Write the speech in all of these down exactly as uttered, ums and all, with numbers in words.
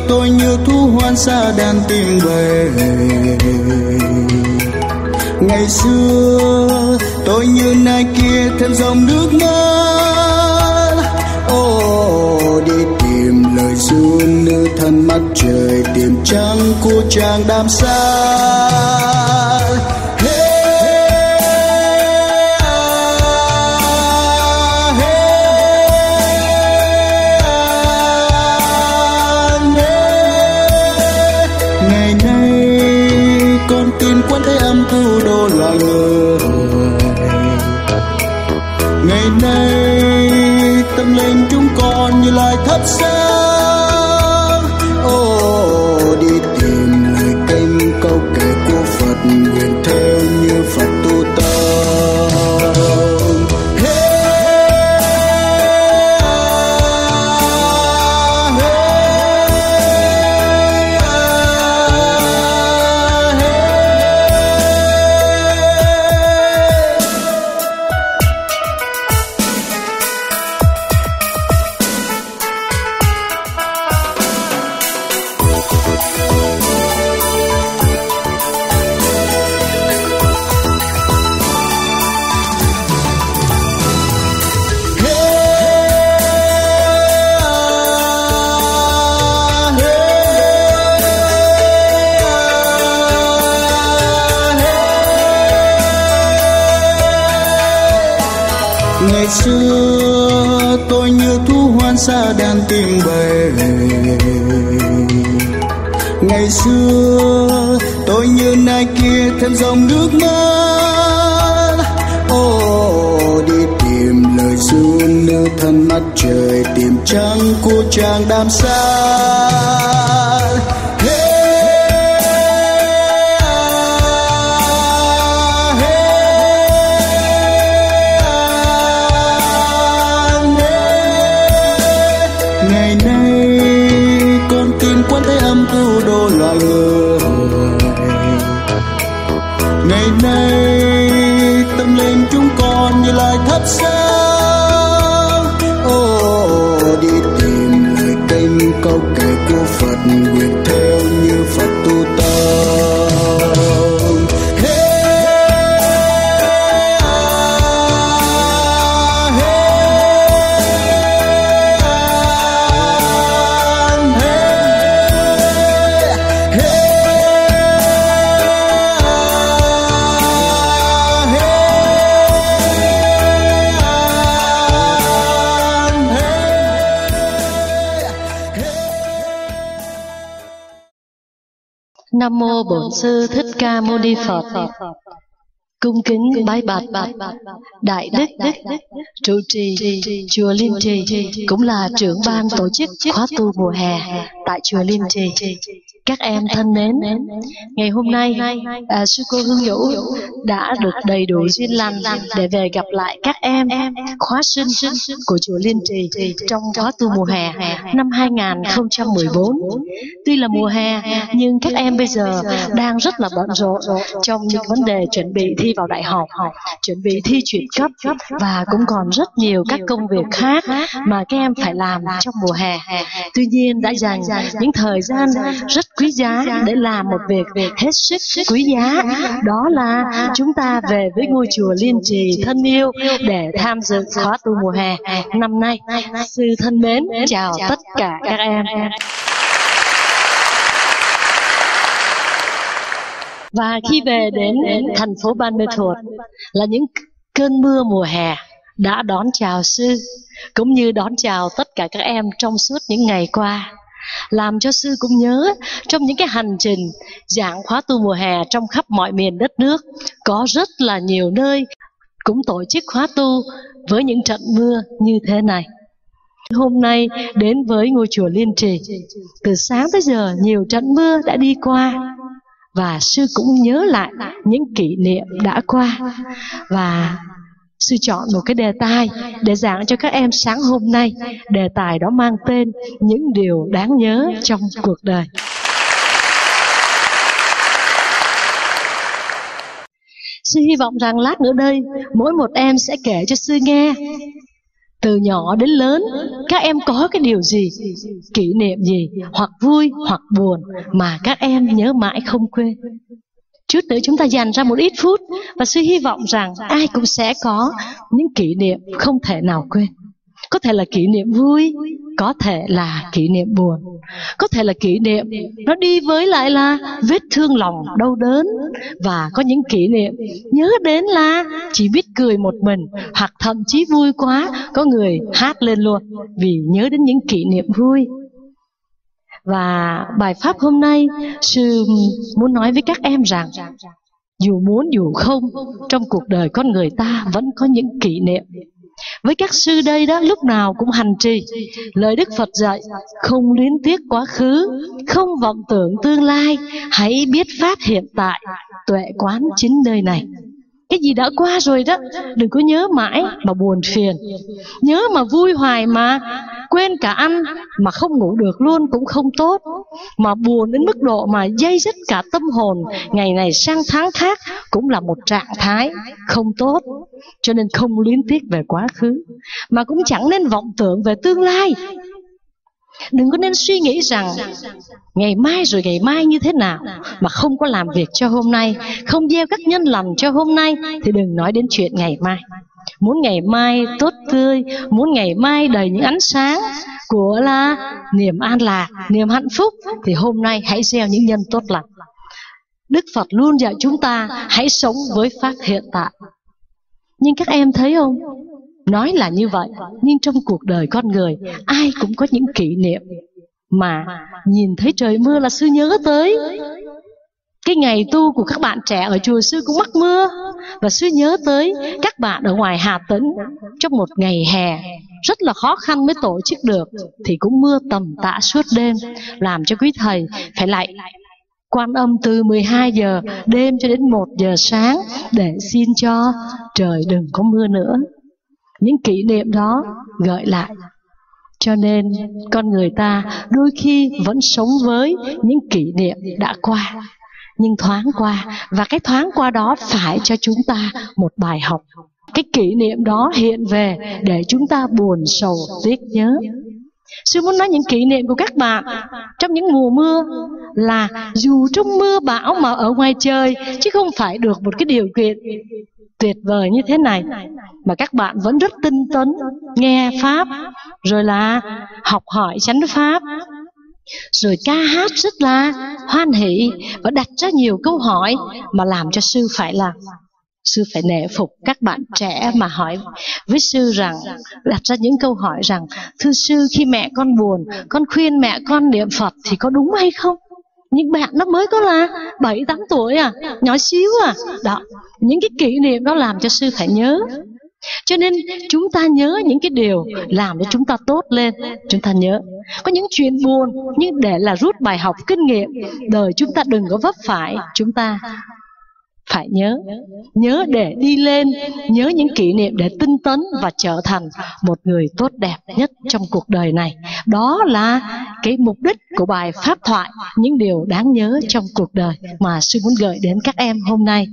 tôi như thu hoan xa đàn tìm về. Ngày xưa tôi như nay kia thêm dòng nước mắt. Ô đi tìm lời ru nữ thân mặt trời, tìm trăng của chàng đàm xa. Cứu đô loài người. Ngày nay tâm linh chúng con như lại thắp sáng. Ô đi tìm lời kênh câu kể của Phật, nguyện theo như Phật tu tâm. Ngày xưa tôi như thu hoan xa đàn tìm về. Ngày xưa tôi như nay kia thêm dòng nước mắt. Ô đi tìm lời ru nữ thân mặt trời, tìm trăng của chàng đàm xa. Cứu đô loài người. Ngày nay tâm linh chúng con như lại thắp sáng. Ô đi tìm lời kênh câu kể của Phật, nguyện theo như Phật tu tâm. Nam mô Bổn Sư Thích Ca Mâu Ni Phật. Cung kính bái bạch Đại Đức trụ trì chùa Liên Trì, cũng là trưởng ban tổ chức khóa tu mùa hè tại chùa Liên Trì. Các em thân mến, ngày hôm nay à, sư cô Hương Nhũ đã được đầy đủ duyên lành để về gặp lại các em khóa sinh của chùa Liên Trì trong khóa tu mùa hè năm hai không một bốn. Tuy là mùa hè nhưng các em bây giờ đang rất là bận rộn trong những vấn đề chuẩn bị thi vào đại học, chuẩn bị thi chuyển cấp, và cũng còn rất nhiều các công việc khác mà các em phải làm trong mùa hè. Tuy nhiên đã dành những thời gian rất quý giá để làm một việc hết sức quý giá, đó là chúng ta về với ngôi chùa Liên Trì thân yêu để tham dự khóa tu mùa hè năm nay. Sư thân mến chào tất cả các em. Và khi về đến thành phố Ban Mê Thuột là những cơn mưa mùa hè đã đón chào sư, cũng như đón chào tất cả các em trong suốt những ngày qua, làm cho sư cũng nhớ trong những cái hành trình giảng khóa tu mùa hè trong khắp mọi miền đất nước, có rất là nhiều nơi cũng tổ chức khóa tu với những trận mưa như thế này. Hôm nay đến với ngôi chùa Liên Trì, từ sáng tới giờ nhiều trận mưa đã đi qua, và sư cũng nhớ lại những kỷ niệm đã qua, và sư chọn một cái đề tài để giảng cho các em sáng hôm nay. Đề tài đó mang tên những điều đáng nhớ trong cuộc đời. Sư hy vọng rằng lát nữa đây mỗi một em sẽ kể cho sư nghe Từ nhỏ đến lớn, các em có cái điều gì, kỷ niệm gì, hoặc vui hoặc buồn mà các em nhớ mãi không quên? Chút nữa chúng ta dành ra một ít phút, và sư hy vọng rằng ai cũng sẽ có những kỷ niệm không thể nào quên. Có thể là kỷ niệm vui, có thể là kỷ niệm buồn, có thể là kỷ niệm nó đi với lại là vết thương lòng đau đớn, và có những kỷ niệm nhớ đến là chỉ biết cười một mình, hoặc thậm chí vui quá có người hát lên luôn vì nhớ đến những kỷ niệm vui. Và bài pháp hôm nay sư muốn nói với các em rằng dù muốn dù không, trong cuộc đời con người ta vẫn có những kỷ niệm. Với các sư đây đó, lúc nào cũng hành trì lời Đức Phật dạy: không luyến tiếc quá khứ, không vọng tưởng tương lai, hãy biết pháp hiện tại, tuệ quán chính nơi này. Cái gì đã qua rồi đó, đừng có nhớ mãi mà buồn phiền. Nhớ mà vui hoài mà quên cả ăn, mà không ngủ được luôn cũng không tốt. Mà buồn đến mức độ mà dây dứt cả tâm hồn, ngày này sang tháng khác cũng là một trạng thái không tốt. Cho nên không luyến tiếc về quá khứ, mà cũng chẳng nên vọng tưởng về tương lai. Đừng có nên suy nghĩ rằng ngày mai rồi ngày mai như thế nào, mà không có làm việc cho hôm nay, không gieo các nhân lành cho hôm nay, thì đừng nói đến chuyện ngày mai. Muốn ngày mai tốt tươi, muốn ngày mai đầy những ánh sáng của là niềm an lạc, niềm hạnh phúc, thì hôm nay hãy gieo những nhân tốt lành. Đức Phật luôn dạy chúng ta hãy sống với pháp hiện tại. Nhưng các em thấy không, nói là như vậy, nhưng trong cuộc đời con người ai cũng có những kỷ niệm. Mà nhìn thấy trời mưa là sư nhớ tới cái ngày tu của các bạn trẻ ở chùa sư cũng mắc mưa. Và sư nhớ tới các bạn ở ngoài Hà Tĩnh, trong một ngày hè rất là khó khăn mới tổ chức được, thì cũng mưa tầm tã suốt đêm, làm cho quý thầy phải lại Quan Âm từ mười hai giờ đêm cho đến một giờ sáng để xin cho trời đừng có mưa nữa. Những kỷ niệm đó gợi lại. Cho nên con người ta đôi khi vẫn sống với những kỷ niệm đã qua, nhưng thoáng qua. Và cái thoáng qua đó phải cho chúng ta một bài học. Cái kỷ niệm đó hiện về để chúng ta buồn sầu tiếc nhớ. Sư muốn nói những kỷ niệm của các bạn trong những mùa mưa là dù trong mưa bão mà ở ngoài trời, chứ không phải được một cái điều kiện tuyệt vời như thế này, mà các bạn vẫn rất tinh tấn nghe pháp, rồi là học hỏi chánh pháp, rồi ca hát rất là hoan hỷ, và đặt ra nhiều câu hỏi mà làm cho sư phải là sư phải nể phục các bạn trẻ mà hỏi với sư rằng, đặt ra những câu hỏi rằng: thưa sư, khi mẹ con buồn, con khuyên mẹ con niệm Phật thì có đúng hay không? Những bạn nó mới có là bảy tám tuổi à, nhỏ xíu à. Đó, những cái kỷ niệm đó làm cho sư phải nhớ. Cho nên chúng ta nhớ những cái điều làm cho chúng ta tốt lên, chúng ta nhớ. Có những chuyện buồn, nhưng để là rút bài học kinh nghiệm, đời chúng ta đừng có vấp phải, chúng ta phải nhớ. Nhớ để đi lên, nhớ những kỷ niệm để tinh tấn và trở thành một người tốt đẹp nhất trong cuộc đời này. Đó là cái mục đích của bài pháp thoại, những điều đáng nhớ trong cuộc đời mà sư muốn gửi đến các em hôm nay.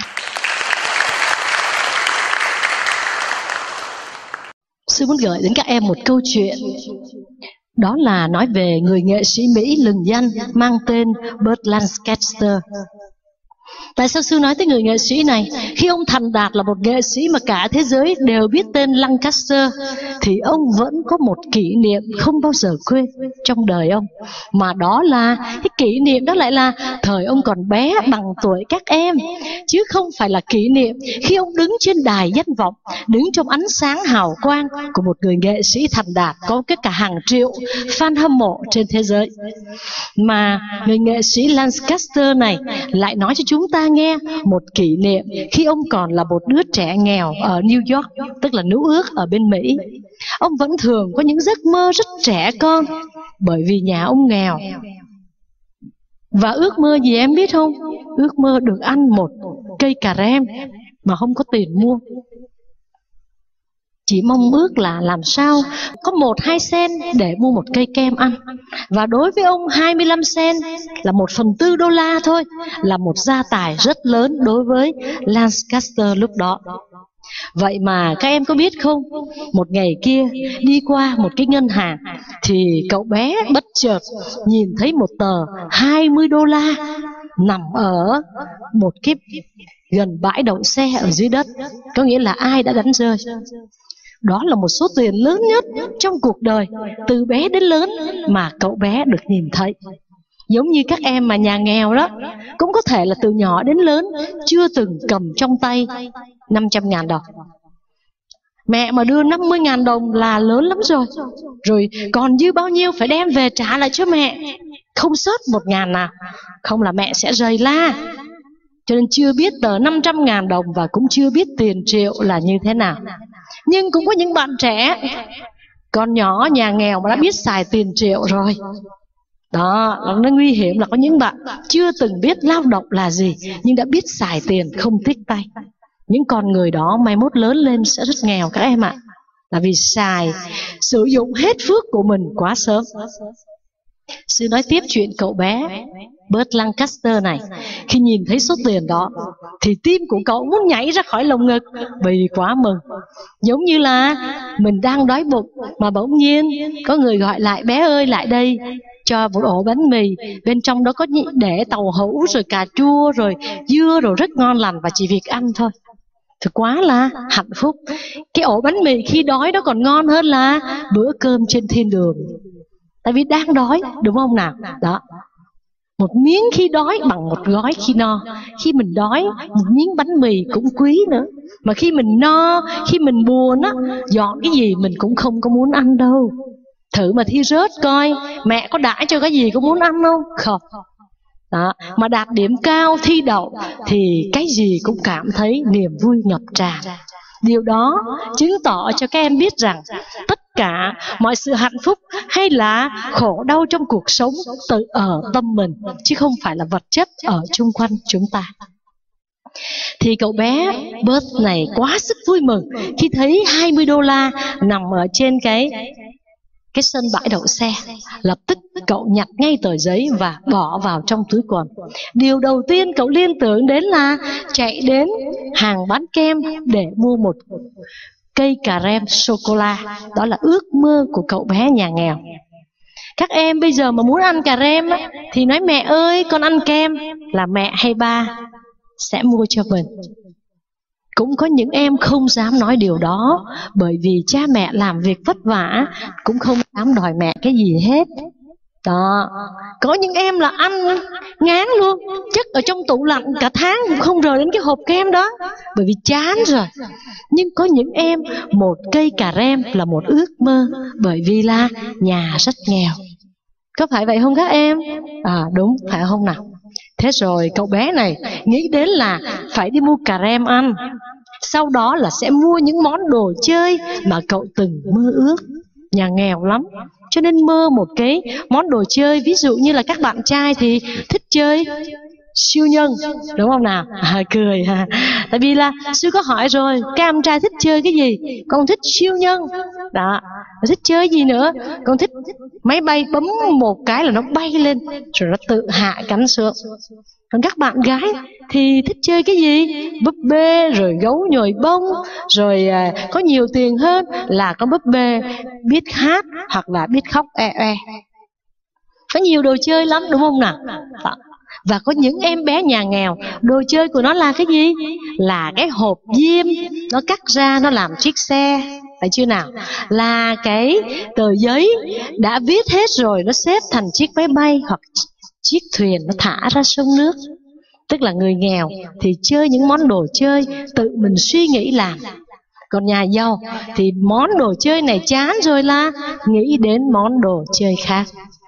Sư muốn gửi đến các em một câu chuyện. Đó là nói về người nghệ sĩ Mỹ lừng danh mang tên Burt Lancaster. Tại sao sư nói tới người nghệ sĩ này? Khi ông thành đạt là một nghệ sĩ mà cả thế giới đều biết tên Lancaster, thì ông vẫn có một kỷ niệm không bao giờ quên trong đời ông. Mà đó là, cái kỷ niệm đó lại là thời ông còn bé bằng tuổi các em, chứ không phải là kỷ niệm khi ông đứng trên đài danh vọng, đứng trong ánh sáng hào quang của một người nghệ sĩ thành đạt có cái cả hàng triệu fan hâm mộ trên thế giới. Mà người nghệ sĩ Lancaster này lại nói cho chúng ta nghe một kỷ niệm khi ông còn là một đứa trẻ nghèo ở New York, tức là New York ở bên Mỹ. Ông vẫn thường có những giấc mơ rất trẻ con, bởi vì nhà ông nghèo. Và ước mơ gì em biết không? Ước mơ được ăn một cây cà rem mà không có tiền mua. Chỉ mong ước là làm sao có một hai sen để mua một cây kem ăn. Và đối với ông, hai mươi lăm sen là một phần tư đô la thôi, là một gia tài rất lớn đối với Lancaster lúc đó. Vậy mà các em có biết không, một ngày kia đi qua một cái ngân hàng thì cậu bé bất chợt nhìn thấy một tờ hai mươi đô la nằm ở một cái gần bãi đậu xe ở dưới đất. Có nghĩa là ai đã đánh rơi. Đó là một số tiền lớn nhất trong cuộc đời, từ bé đến lớn mà cậu bé được nhìn thấy. Giống như các em mà nhà nghèo đó, cũng có thể là từ nhỏ đến lớn chưa từng cầm trong tay năm trăm ngàn đồng. Mẹ mà đưa năm mươi ngàn đồng là lớn lắm rồi. Rồi còn dư bao nhiêu phải đem về trả lại cho mẹ, không sót một ngàn nào, không là mẹ sẽ rầy la. Cho nên chưa biết tờ năm trăm ngàn đồng và cũng chưa biết tiền triệu là như thế nào. Nhưng cũng có những bạn trẻ, con nhỏ nhà nghèo mà đã biết xài tiền triệu rồi. Đó, nó nguy hiểm là có những bạn chưa từng biết lao động là gì, nhưng đã biết xài tiền không tiếc tay. Những con người đó mai mốt lớn lên sẽ rất nghèo các em ạ. Là vì xài, sử dụng hết phước của mình quá sớm. Sư nói tiếp chuyện cậu bé Burt Lancaster này. Khi nhìn thấy số tiền đó thì tim của cậu muốn nhảy ra khỏi lồng ngực vì quá mừng. Giống như là mình đang đói bụng mà bỗng nhiên có người gọi lại: bé ơi lại đây cho một ổ bánh mì, bên trong đó có để tàu hũ rồi cà chua rồi dưa rồi rất ngon lành, và chỉ việc ăn thôi. Thì quá là hạnh phúc. Cái ổ bánh mì khi đói đó còn ngon hơn là bữa cơm trên thiên đường. Tại vì đang đói, đúng không nào? Đó. Một miếng khi đói bằng một gói khi no. Khi mình đói, một miếng bánh mì cũng quý nữa. Mà khi mình no, khi mình buồn á, dọn cái gì mình cũng không có muốn ăn đâu. Thử mà thi rớt coi, mẹ có đãi cho cái gì có muốn ăn không? Không. Đó. Mà đạt điểm cao, thi đậu thì cái gì cũng cảm thấy niềm vui ngập tràn. Điều đó chứng tỏ cho các em biết rằng tất cả mọi sự hạnh phúc hay là khổ đau trong cuộc sống tự ở tâm mình, chứ không phải là vật chất ở chung quanh chúng ta. Thì cậu bé Burt này quá sức vui mừng khi thấy hai mươi đô la nằm ở trên cái cái sân bãi đậu xe. Lập tức cậu nhặt ngay tờ giấy và bỏ vào trong túi quần. Điều đầu tiên cậu liên tưởng đến là chạy đến hàng bán kem để mua một cây cà rem sô-cô-la. Đó là ước mơ của cậu bé nhà nghèo. Các em bây giờ mà muốn ăn cà rem á, thì nói mẹ ơi con ăn kem, là mẹ hay ba sẽ mua cho mình. Cũng có những em không dám nói điều đó, bởi vì cha mẹ làm việc vất vả, cũng không dám đòi mẹ cái gì hết. Đó. Có những em là ăn ngán luôn, chất ở trong tủ lạnh cả tháng cũng không rời đến cái hộp kem đó, bởi vì chán rồi. Nhưng có những em một cây cà rem là một ước mơ, bởi vì là nhà rất nghèo. Có phải vậy không các em? À đúng, phải không nào? Thế rồi cậu bé này nghĩ đến là phải đi mua cà rem ăn, sau đó là sẽ mua những món đồ chơi mà cậu từng mơ ước. Nhà nghèo lắm, cho nên mơ một cái món đồ chơi. Ví dụ như là các bạn trai thì thích chơi siêu nhân, đúng không nào? À, cười ha. Tại vì là sư có hỏi rồi, các em trai thích chơi cái gì? Con thích siêu nhân. Đó. Thích chơi gì nữa? Con thích máy bay, bấm một cái là nó bay lên rồi nó tự hạ cánh xuống. Còn các bạn gái thì thích chơi cái gì? Búp bê, rồi gấu nhồi bông, rồi à, có nhiều tiền hơn là con búp bê biết hát hoặc là biết khóc e e. Có nhiều đồ chơi lắm, đúng không nào? Đó. Và có những em bé nhà nghèo, đồ chơi của nó là cái gì? Là cái hộp diêm, nó cắt ra nó làm chiếc xe, phải chưa nào? Là cái tờ giấy đã viết hết rồi, nó xếp thành chiếc máy bay hoặc chiếc thuyền nó thả ra sông nước. Tức là người nghèo thì chơi những món đồ chơi tự mình suy nghĩ làm. Còn nhà giàu thì món đồ chơi này chán rồi là nghĩ đến món đồ chơi khác.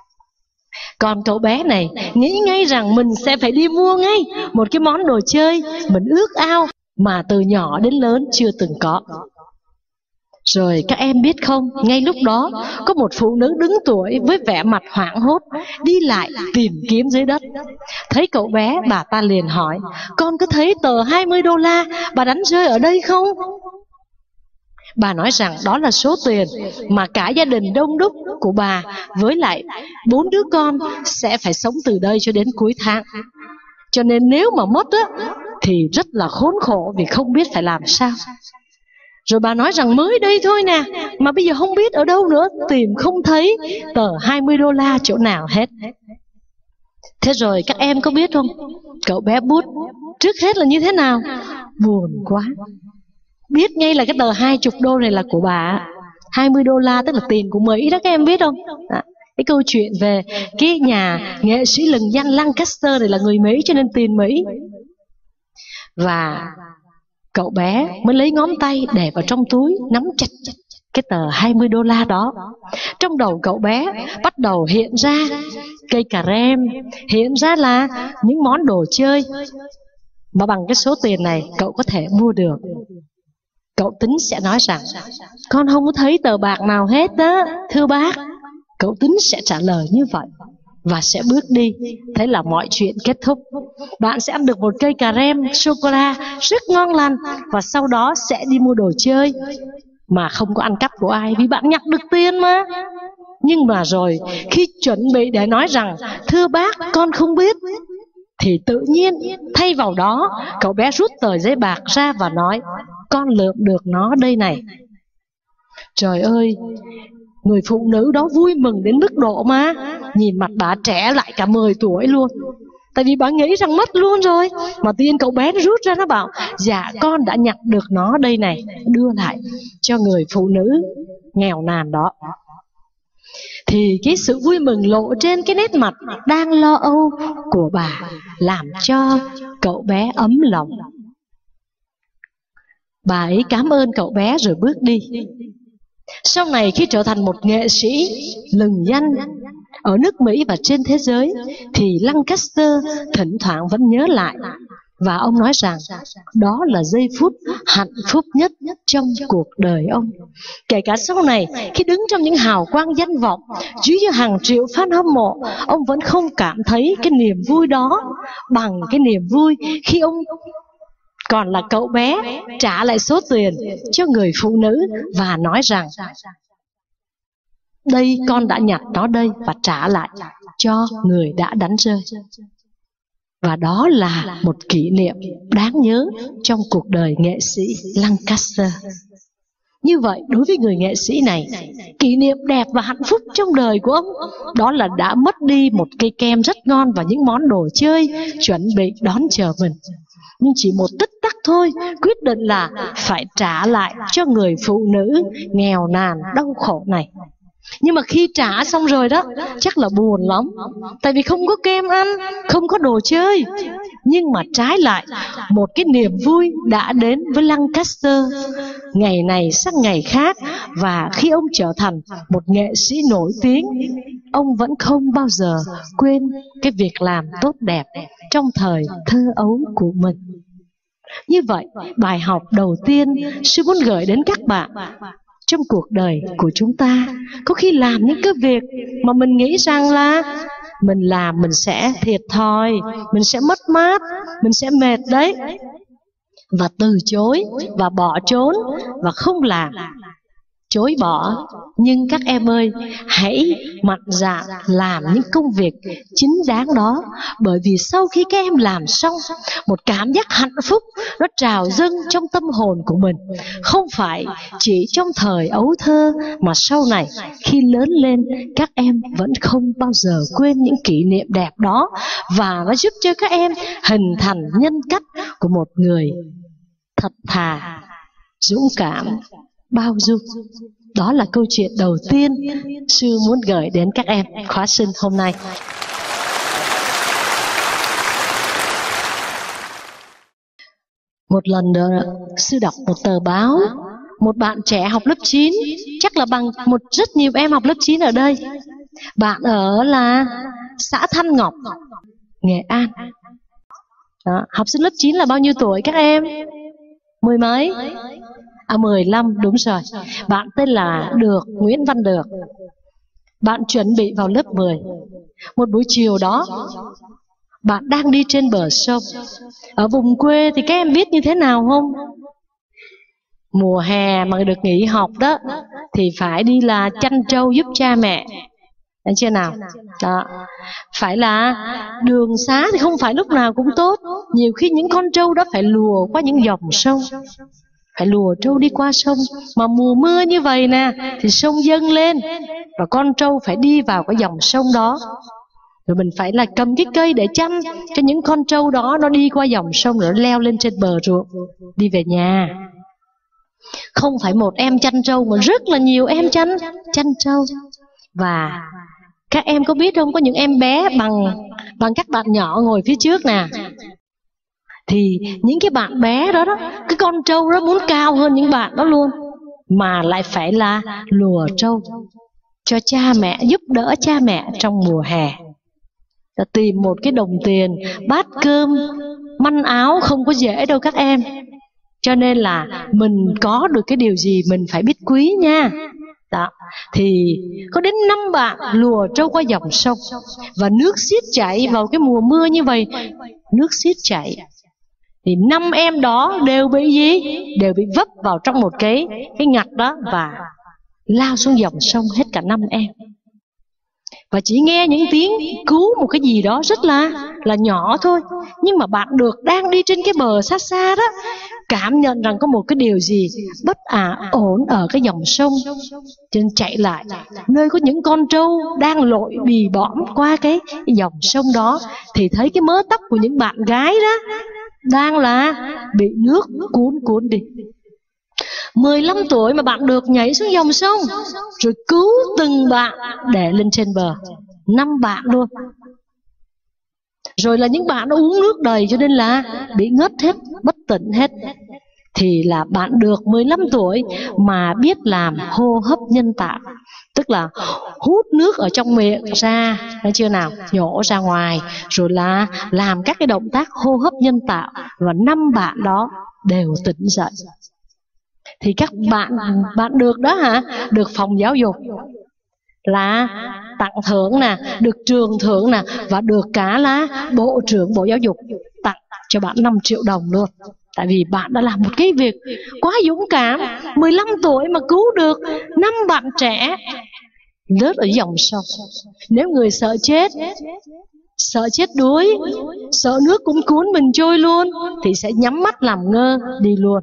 Còn cậu bé này nghĩ ngay rằng mình sẽ phải đi mua ngay một cái món đồ chơi mình ước ao mà từ nhỏ đến lớn chưa từng có. Rồi các em biết không, ngay lúc đó có một phụ nữ đứng tuổi với vẻ mặt hoảng hốt đi lại tìm kiếm dưới đất. Thấy cậu bé, bà ta liền hỏi: con có thấy tờ hai mươi đô la bà đánh rơi ở đây không? Bà nói rằng đó là số tiền mà cả gia đình đông đúc của bà với lại bốn đứa con sẽ phải sống từ đây cho đến cuối tháng. Cho nên nếu mà mất á, thì rất là khốn khổ vì không biết phải làm sao. Rồi bà nói rằng mới đây thôi nè, mà bây giờ không biết ở đâu nữa, tìm không thấy tờ hai mươi đô la chỗ nào hết. Thế rồi các em có biết không, cậu bé Bút trước hết là như thế nào? Buồn quá. Biết ngay là cái tờ hai mươi đô này là của bà. Hai mươi đô la tức là tiền của Mỹ đó, các em biết không? À, cái câu chuyện về cái nhà nghệ sĩ lừng danh Lancaster này là người Mỹ cho nên tiền Mỹ. Và cậu bé mới lấy ngón tay để vào trong túi, nắm chặt cái tờ hai mươi đô la đó. Trong đầu cậu bé bắt đầu hiện ra cây cà rem, hiện ra là những món đồ chơi mà bằng cái số tiền này cậu có thể mua được. Cậu tính sẽ nói rằng con không có thấy tờ bạc nào hết đó, thưa bác. Cậu tính sẽ trả lời như vậy và sẽ bước đi. Thế là mọi chuyện kết thúc. Bạn sẽ ăn được một cây cà rem sô-cô-la rất ngon lành, và sau đó sẽ đi mua đồ chơi mà không có ăn cắp của ai, vì bạn nhặt được tiền mà. Nhưng mà rồi khi chuẩn bị để nói rằng thưa bác con không biết, thì tự nhiên thay vào đó cậu bé rút tờ giấy bạc ra và nói con lượm được nó đây này. Trời ơi, người phụ nữ đó vui mừng đến mức độ mà nhìn mặt bà trẻ lại cả mười tuổi luôn. Tại vì bà nghĩ rằng mất luôn rồi, mà tiên cậu bé nó rút ra, nó bảo dạ con đã nhặt được nó đây này, đưa lại cho người phụ nữ nghèo nàn đó. Thì cái sự vui mừng lộ trên cái nét mặt đang lo âu của bà làm cho cậu bé ấm lòng. Bà ấy cảm ơn cậu bé rồi bước đi. Sau này khi trở thành một nghệ sĩ lừng danh ở nước Mỹ và trên thế giới, thì Lancaster thỉnh thoảng vẫn nhớ lại. Và ông nói rằng đó là giây phút hạnh phúc nhất trong cuộc đời ông. Kể cả sau này khi đứng trong những hào quang danh vọng, dưới như hàng triệu fan hâm mộ, ông vẫn không cảm thấy cái niềm vui đó bằng cái niềm vui khi ông còn là cậu bé trả lại số tiền cho người phụ nữ và nói rằng đây con đã nhặt nó đây và trả lại cho người đã đánh rơi. Và đó là một kỷ niệm đáng nhớ trong cuộc đời nghệ sĩ Lancaster. Như vậy đối với người nghệ sĩ này, kỷ niệm đẹp và hạnh phúc trong đời của ông đó là đã mất đi một cây kem rất ngon và những món đồ chơi chuẩn bị đón chờ mình. Nhưng chỉ một tích tắc thôi, quyết định là phải trả lại cho người phụ nữ nghèo nàn đau khổ này. Nhưng mà khi trả xong rồi đó, chắc là buồn lắm, tại vì không có kem ăn, không có đồ chơi. Nhưng mà trái lại, một cái niềm vui đã đến với Lancaster ngày này sang ngày khác. Và khi ông trở thành một nghệ sĩ nổi tiếng, ông vẫn không bao giờ quên cái việc làm tốt đẹp trong thời thơ ấu của mình. Như vậy, bài học đầu tiên sư muốn gửi đến các bạn: trong cuộc đời của chúng ta, có khi làm những cái việc mà mình nghĩ rằng là mình làm mình sẽ thiệt thòi, mình sẽ mất mát, mình sẽ mệt đấy, và từ chối và bỏ trốn và không làm, chối bỏ. Nhưng các em ơi, hãy mạnh dạn làm những công việc chính đáng đó, bởi vì sau khi các em làm xong, một cảm giác hạnh phúc nó trào dâng trong tâm hồn của mình, không phải chỉ trong thời ấu thơ, mà sau này khi lớn lên các em vẫn không bao giờ quên những kỷ niệm đẹp đó, và nó giúp cho các em hình thành nhân cách của một người thật thà, dũng cảm, bao dung. Đó là câu chuyện đầu tiên sư muốn gửi đến các em khóa sinh hôm nay. Một lần nữa, sư đọc một tờ báo. Một bạn trẻ học lớp chín, chắc là bằng một rất nhiều em học lớp chín ở đây. Bạn ở là xã Thanh Ngọc, Nghệ An. Đó, học sinh lớp chín là bao nhiêu tuổi các em? Mười mấy? À mười lăm, đúng rồi. Bạn tên là Được, Nguyễn Văn Được. Bạn chuẩn bị vào lớp mười. Một buổi chiều đó, bạn đang đi trên bờ sông. Ở vùng quê thì các em biết như thế nào không? Mùa hè mà được nghỉ học đó thì phải đi là chăn trâu giúp cha mẹ. Thấy chưa nào? Đó. Phải là đường xá thì không phải lúc nào cũng tốt. Nhiều khi những con trâu đó phải lùa qua những dòng sông. phải lùa trâu đi qua sông. Mà mùa mưa như vậy nè thì sông dâng lên, và con trâu phải đi vào cái dòng sông đó. Rồi mình phải là cầm cái cây để chăn cho những con trâu đó, nó đi qua dòng sông rồi nó leo lên trên bờ ruộng đi về nhà. Không phải một em chăn trâu mà rất là nhiều em chăn chăn trâu. Và các em có biết không, có những em bé bằng bằng các bạn nhỏ ngồi phía trước nè, thì những cái bạn bé đó đó, cái con trâu đó muốn cao hơn những bạn đó luôn, mà lại phải là lùa trâu cho cha mẹ, giúp đỡ cha mẹ trong mùa hè. Đã tìm một cái đồng tiền, bát cơm, manh áo không có dễ đâu các em. Cho nên là mình có được cái điều gì mình phải biết quý nha. Đó. Thì có đến năm bạn lùa trâu qua dòng sông, và nước xiết chảy vào cái mùa mưa như vậy, nước xiết chảy. Thì năm em đó đều bị gì? Đều bị vấp vào trong một cái cái ngặt đó và lao xuống dòng sông hết cả năm em. Và chỉ nghe những tiếng cứu một cái gì đó rất là là nhỏ thôi, nhưng mà bạn được đang đi trên cái bờ xa xa đó, cảm nhận rằng có một cái điều gì bất ả ổn ở cái dòng sông. Cho nên chạy lại nơi có những con trâu đang lội bì bõm qua cái, cái dòng sông đó, thì thấy cái mớ tóc của những bạn gái đó đang là bị nước cuốn cuốn đi. mười lăm tuổi mà bạn được nhảy xuống dòng sông, rồi cứu từng bạn để lên trên bờ, năm bạn luôn. Rồi là những bạn nó uống nước đầy cho nên là bị ngất hết, bất tỉnh hết. Thì là bạn được mười lăm tuổi mà biết làm hô hấp nhân tạo, tức là hút nước ở trong miệng ra, thấy chưa nào, nhổ ra ngoài, rồi là làm các cái động tác hô hấp nhân tạo. Và năm bạn đó đều tỉnh dậy. Thì các bạn bạn được đó hả, được phòng giáo dục là tặng thưởng nè, được trường thưởng nè, và được cả là Bộ trưởng Bộ Giáo dục tặng cho bạn năm triệu đồng luôn. Tại vì bạn đã làm một cái việc quá dũng cảm, mười lăm tuổi mà cứu được năm bạn trẻ rớt ở dòng sông. Nếu người sợ chết, sợ chết đuối, sợ nước cũng cuốn mình trôi luôn, thì sẽ nhắm mắt làm ngơ đi luôn.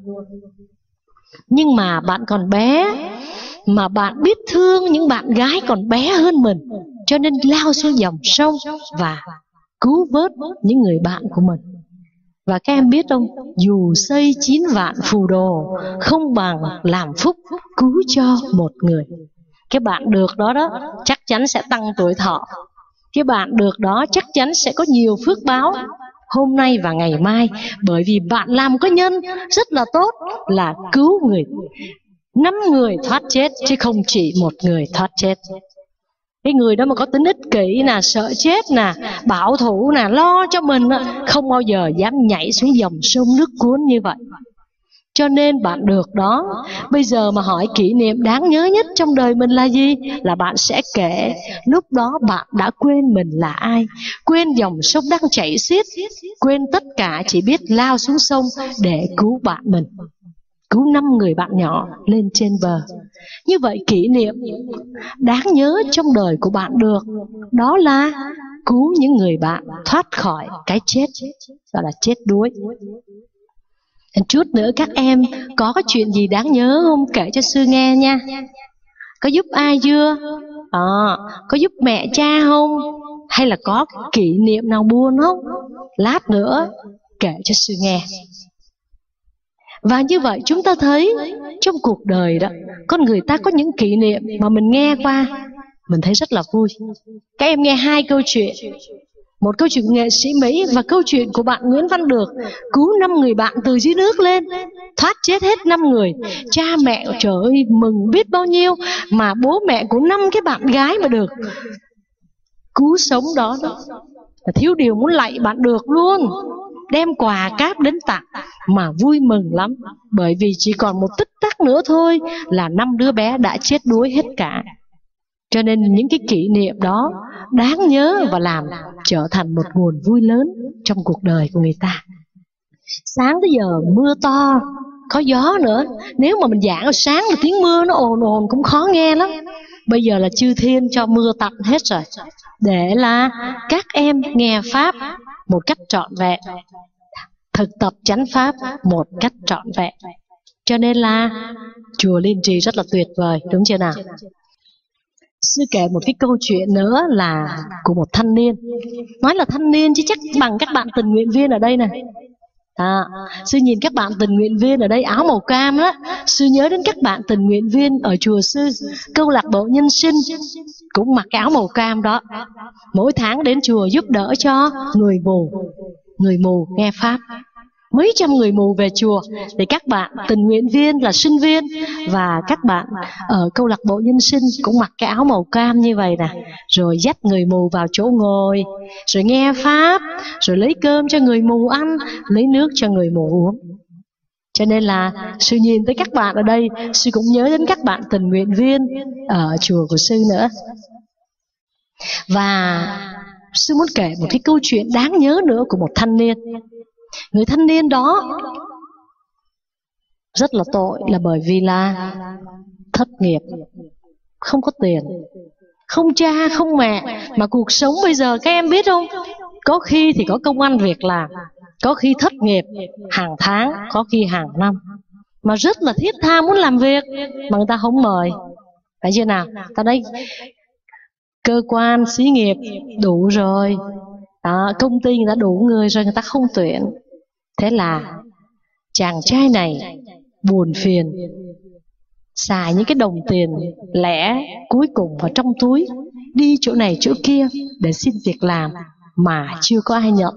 Nhưng mà bạn còn bé, mà bạn biết thương những bạn gái còn bé hơn mình, cho nên lao xuống dòng sông và cứu vớt những người bạn của mình. Và các em biết không, dù xây chín vạn phù đồ, không bằng làm phúc cứu cho một người. Cái bạn được đó đó chắc chắn sẽ tăng tuổi thọ. Cái bạn được đó chắc chắn sẽ có nhiều phước báo hôm nay và ngày mai, bởi vì bạn làm cái nhân rất là tốt, là cứu người, năm người thoát chết chứ không chỉ một người thoát chết. Cái người đó mà có tính ích kỷ nè, sợ chết nè, bảo thủ nè, lo cho mình, không bao giờ dám nhảy xuống dòng sông nước cuốn như vậy. Cho nên bạn được đó, bây giờ mà hỏi kỷ niệm đáng nhớ nhất trong đời mình là gì? Là bạn sẽ kể lúc đó bạn đã quên mình là ai, quên dòng sông đang chảy xiết, quên tất cả, chỉ biết lao xuống sông để cứu bạn mình, cứu năm người bạn nhỏ lên trên bờ. Như vậy kỷ niệm đáng nhớ trong đời của bạn được đó là cứu những người bạn thoát khỏi cái chết, gọi là chết đuối. Chút nữa các em có cái chuyện gì đáng nhớ không? Kể cho sư nghe nha. Có giúp ai chưa? À, có giúp mẹ cha không? Hay là có kỷ niệm nào buồn không? Lát nữa kể cho sư nghe. Và như vậy chúng ta thấy trong cuộc đời đó, con người ta có những kỷ niệm mà mình nghe qua, mình thấy rất là vui. Các em nghe hai câu chuyện, một câu chuyện nghệ sĩ Mỹ và câu chuyện của bạn Nguyễn Văn Được cứu năm người bạn từ dưới nước lên, thoát chết hết năm người. Cha mẹ trời ơi mừng biết bao nhiêu, mà bố mẹ của năm cái bạn gái mà được cứu sống đó, đó thiếu điều muốn lạy bạn Được luôn, đem quà cáp đến tặng mà vui mừng lắm, bởi vì chỉ còn một tích tắc nữa thôi là năm đứa bé đã chết đuối hết cả. Cho nên những cái kỷ niệm đó đáng nhớ và làm trở thành một nguồn vui lớn trong cuộc đời của người ta. Sáng tới giờ mưa to, có gió nữa, nếu mà mình giảng sáng là tiếng mưa nó ồn ồn cũng khó nghe lắm. Bây giờ là chư thiên cho mưa tạnh hết rồi, để là các em nghe Pháp một cách trọn vẹn, thực tập chánh Pháp một cách trọn vẹn. Cho nên là chùa Liên Trì rất là tuyệt vời, đúng chưa nào? Sư kể một cái câu chuyện nữa là của một thanh niên. Nói là thanh niên chứ chắc bằng các bạn tình nguyện viên ở đây này. À, sư nhìn các bạn tình nguyện viên ở đây áo màu cam đó, sư nhớ đến các bạn tình nguyện viên ở chùa sư, câu lạc bộ nhân sinh, cũng mặc cái áo màu cam đó. Mỗi tháng đến chùa giúp đỡ cho người mù, người mù nghe pháp. Mấy trăm người mù về chùa để các bạn tình nguyện viên là sinh viên và các bạn ở câu lạc bộ nhân sinh cũng mặc cái áo màu cam như vậy nè, rồi dắt người mù vào chỗ ngồi, rồi nghe pháp, rồi lấy cơm cho người mù ăn, lấy nước cho người mù uống. Cho nên là sư nhìn tới các bạn ở đây, sư cũng nhớ đến các bạn tình nguyện viên ở chùa của sư nữa. Và sư muốn kể một cái câu chuyện đáng nhớ nữa của một thanh niên. Người thanh niên đó rất là tội, là bởi vì là thất nghiệp, không có tiền, không cha không mẹ. Mà cuộc sống bây giờ các em biết không, có khi thì có công ăn việc làm, có khi thất nghiệp hàng tháng, có khi hàng năm, mà rất là thiết tha muốn làm việc mà người ta không mời. Phải chưa nào? Ta đây cơ quan xí nghiệp đủ rồi đó, công ty người ta đủ người rồi, người ta không tuyển. Thế là chàng trai này buồn phiền, xài những cái đồng tiền lẻ cuối cùng vào trong túi, đi chỗ này chỗ kia để xin việc làm mà chưa có ai nhận.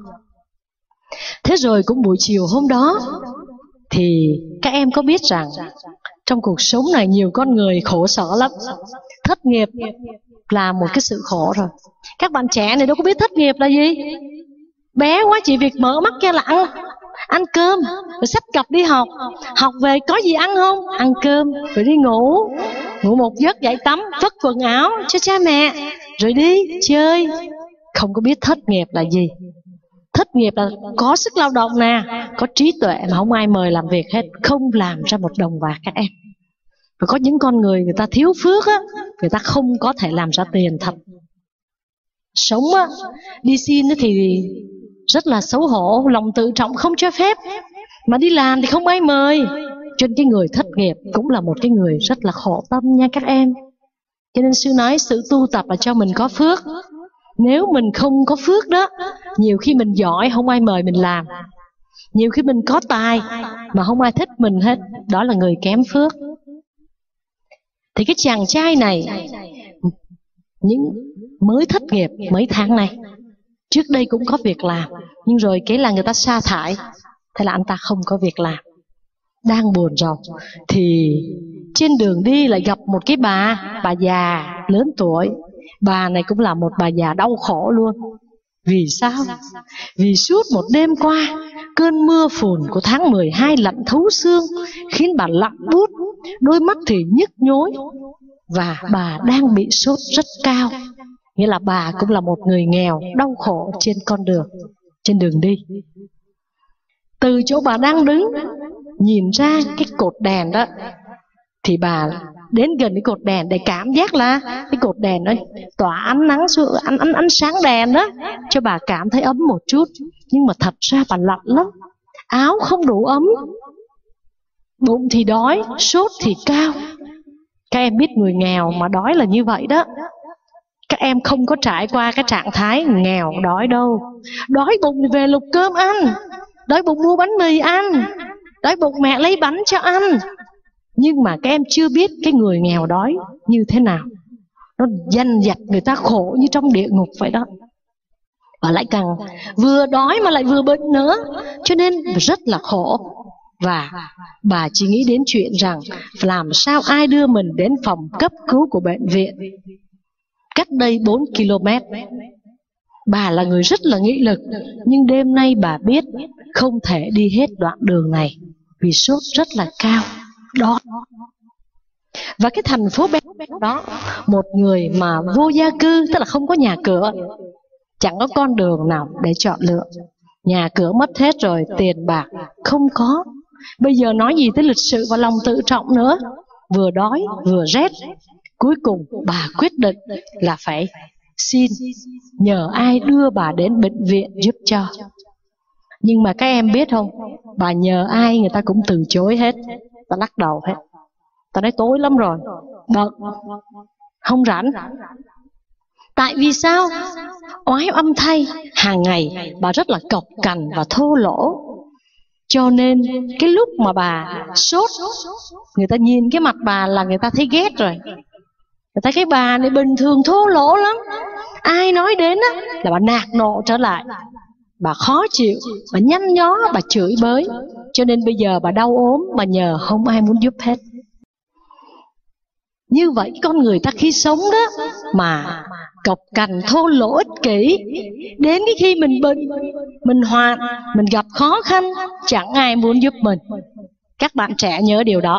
Thế rồi cũng buổi chiều hôm đó thì các em có biết rằng trong cuộc sống này nhiều con người khổ sở lắm. Thất nghiệp là một cái sự khổ rồi. Các bạn trẻ này đâu có biết thất nghiệp là gì. Bé quá chỉ việc mở mắt ra là ăn, ăn cơm, rồi xách cặp đi học. Học về có gì ăn không? Ăn cơm, rồi đi ngủ. Ngủ một giấc dậy tắm, vất quần áo cho cha mẹ, rồi đi chơi. Không có biết thất nghiệp là gì. Thất nghiệp là có sức lao động nè, có trí tuệ mà không ai mời làm việc hết, không làm ra một đồng bạc các em. Và có những con người người ta thiếu phước á, người ta không có thể làm ra tiền thật. Sống á, đi xin thì rất là xấu hổ, lòng tự trọng không cho phép, mà đi làm thì không ai mời. Cho nên cái người thất nghiệp cũng là một cái người rất là khổ tâm nha các em. Cho nên sư nói sự tu tập là cho mình có phước. Nếu mình không có phước đó, nhiều khi mình giỏi không ai mời mình làm, nhiều khi mình có tài mà không ai thích mình hết, đó là người kém phước. Thì cái chàng trai này những mới thất nghiệp mấy tháng này, trước đây cũng có việc làm, nhưng rồi cái là người ta sa thải, thế là anh ta không có việc làm. Đang buồn rầu thì trên đường đi lại gặp một cái bà, bà già lớn tuổi. Bà này cũng là một bà già đau khổ luôn. Vì sao? Vì suốt một đêm qua, cơn mưa phùn của tháng mười hai lạnh thấu xương khiến bà lặng buốt, đôi mắt thì nhức nhối, và bà đang bị sốt rất cao. Nghĩa là bà cũng là một người nghèo, đau khổ trên con đường, trên đường đi. Từ chỗ bà đang đứng, nhìn ra cái cột đèn đó, thì bà đến gần cái cột đèn để cảm giác là cái cột đèn ấy tỏa ánh nắng xuống, ánh, ánh, ánh sáng đèn đó, cho bà cảm thấy ấm một chút. Nhưng mà thật ra bà lạnh lắm, áo không đủ ấm, bụng thì đói, sốt thì cao. Các em biết người nghèo mà đói là như vậy đó. Các em không có trải qua cái trạng thái nghèo đói đâu. Đói bụng thì về lục cơm ăn, đói bụng mua bánh mì ăn, đói bụng mẹ lấy bánh cho ăn. Nhưng mà các em chưa biết cái người nghèo đói như thế nào. Nó dằn vặt người ta khổ như trong địa ngục vậy đó. Và lại càng vừa đói mà lại vừa bệnh nữa, cho nên rất là khổ. Và bà chỉ nghĩ đến chuyện rằng làm sao ai đưa mình đến phòng cấp cứu của bệnh viện cách đây bốn ki lô mét. Bà là người rất là nghị lực, nhưng đêm nay bà biết không thể đi hết đoạn đường này vì sốt rất là cao đó. Và cái thành phố bé đó, một người mà vô gia cư, tức là không có nhà cửa, chẳng có con đường nào để chọn lựa, nhà cửa mất hết rồi, tiền bạc không có. Bây giờ nói gì tới lịch sự và lòng tự trọng nữa. Vừa đói vừa rét, cuối cùng bà quyết định là phải xin nhờ ai đưa bà đến bệnh viện giúp cho. Nhưng mà các em biết không, bà nhờ ai người ta cũng từ chối hết. Ta lắc đầu hết. Ta nói tối lắm rồi, bận, không rảnh. Tại vì sao? Oái âm thay, hàng ngày bà rất là cộc cằn và thô lỗ. Cho nên cái lúc mà bà sốt, người ta nhìn cái mặt bà là người ta thấy ghét rồi. Người ta cái bà này bình thường thô lỗ lắm, ai nói đến á là bà nạt nộ trở lại. Bà khó chịu, bà nhăn nhó, bà chửi bới. Cho nên bây giờ bà đau ốm, bà nhờ không ai muốn giúp hết. Như vậy con người ta khi sống đó mà cộc cằn thô lỗ ích kỷ, đến cái khi mình bệnh, mình hoạn, mình gặp khó khăn, chẳng ai muốn giúp mình. Các bạn trẻ nhớ điều đó.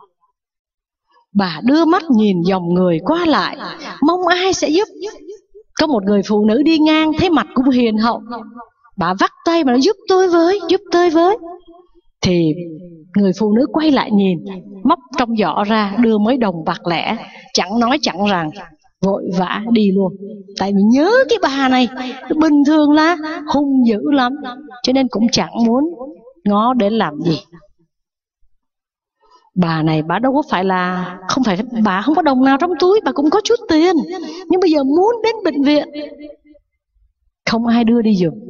Bà đưa mắt nhìn dòng người qua lại, mong ai sẽ giúp. Có một người phụ nữ đi ngang, thấy mặt cũng hiền hậu, bà vắt tay mà nói giúp tôi với, giúp tôi với. Thì người phụ nữ quay lại nhìn, móc trong giỏ ra đưa mấy đồng bạc lẻ, chẳng nói chẳng rằng, vội vã đi luôn. Tại vì nhớ cái bà này bình thường là hung dữ lắm, cho nên cũng chẳng muốn ngó đến làm gì. Bà này bà đâu có phải là, không phải bà không có đồng nào trong túi, bà cũng có chút tiền, nhưng bây giờ muốn đến bệnh viện, không ai đưa đi giùm.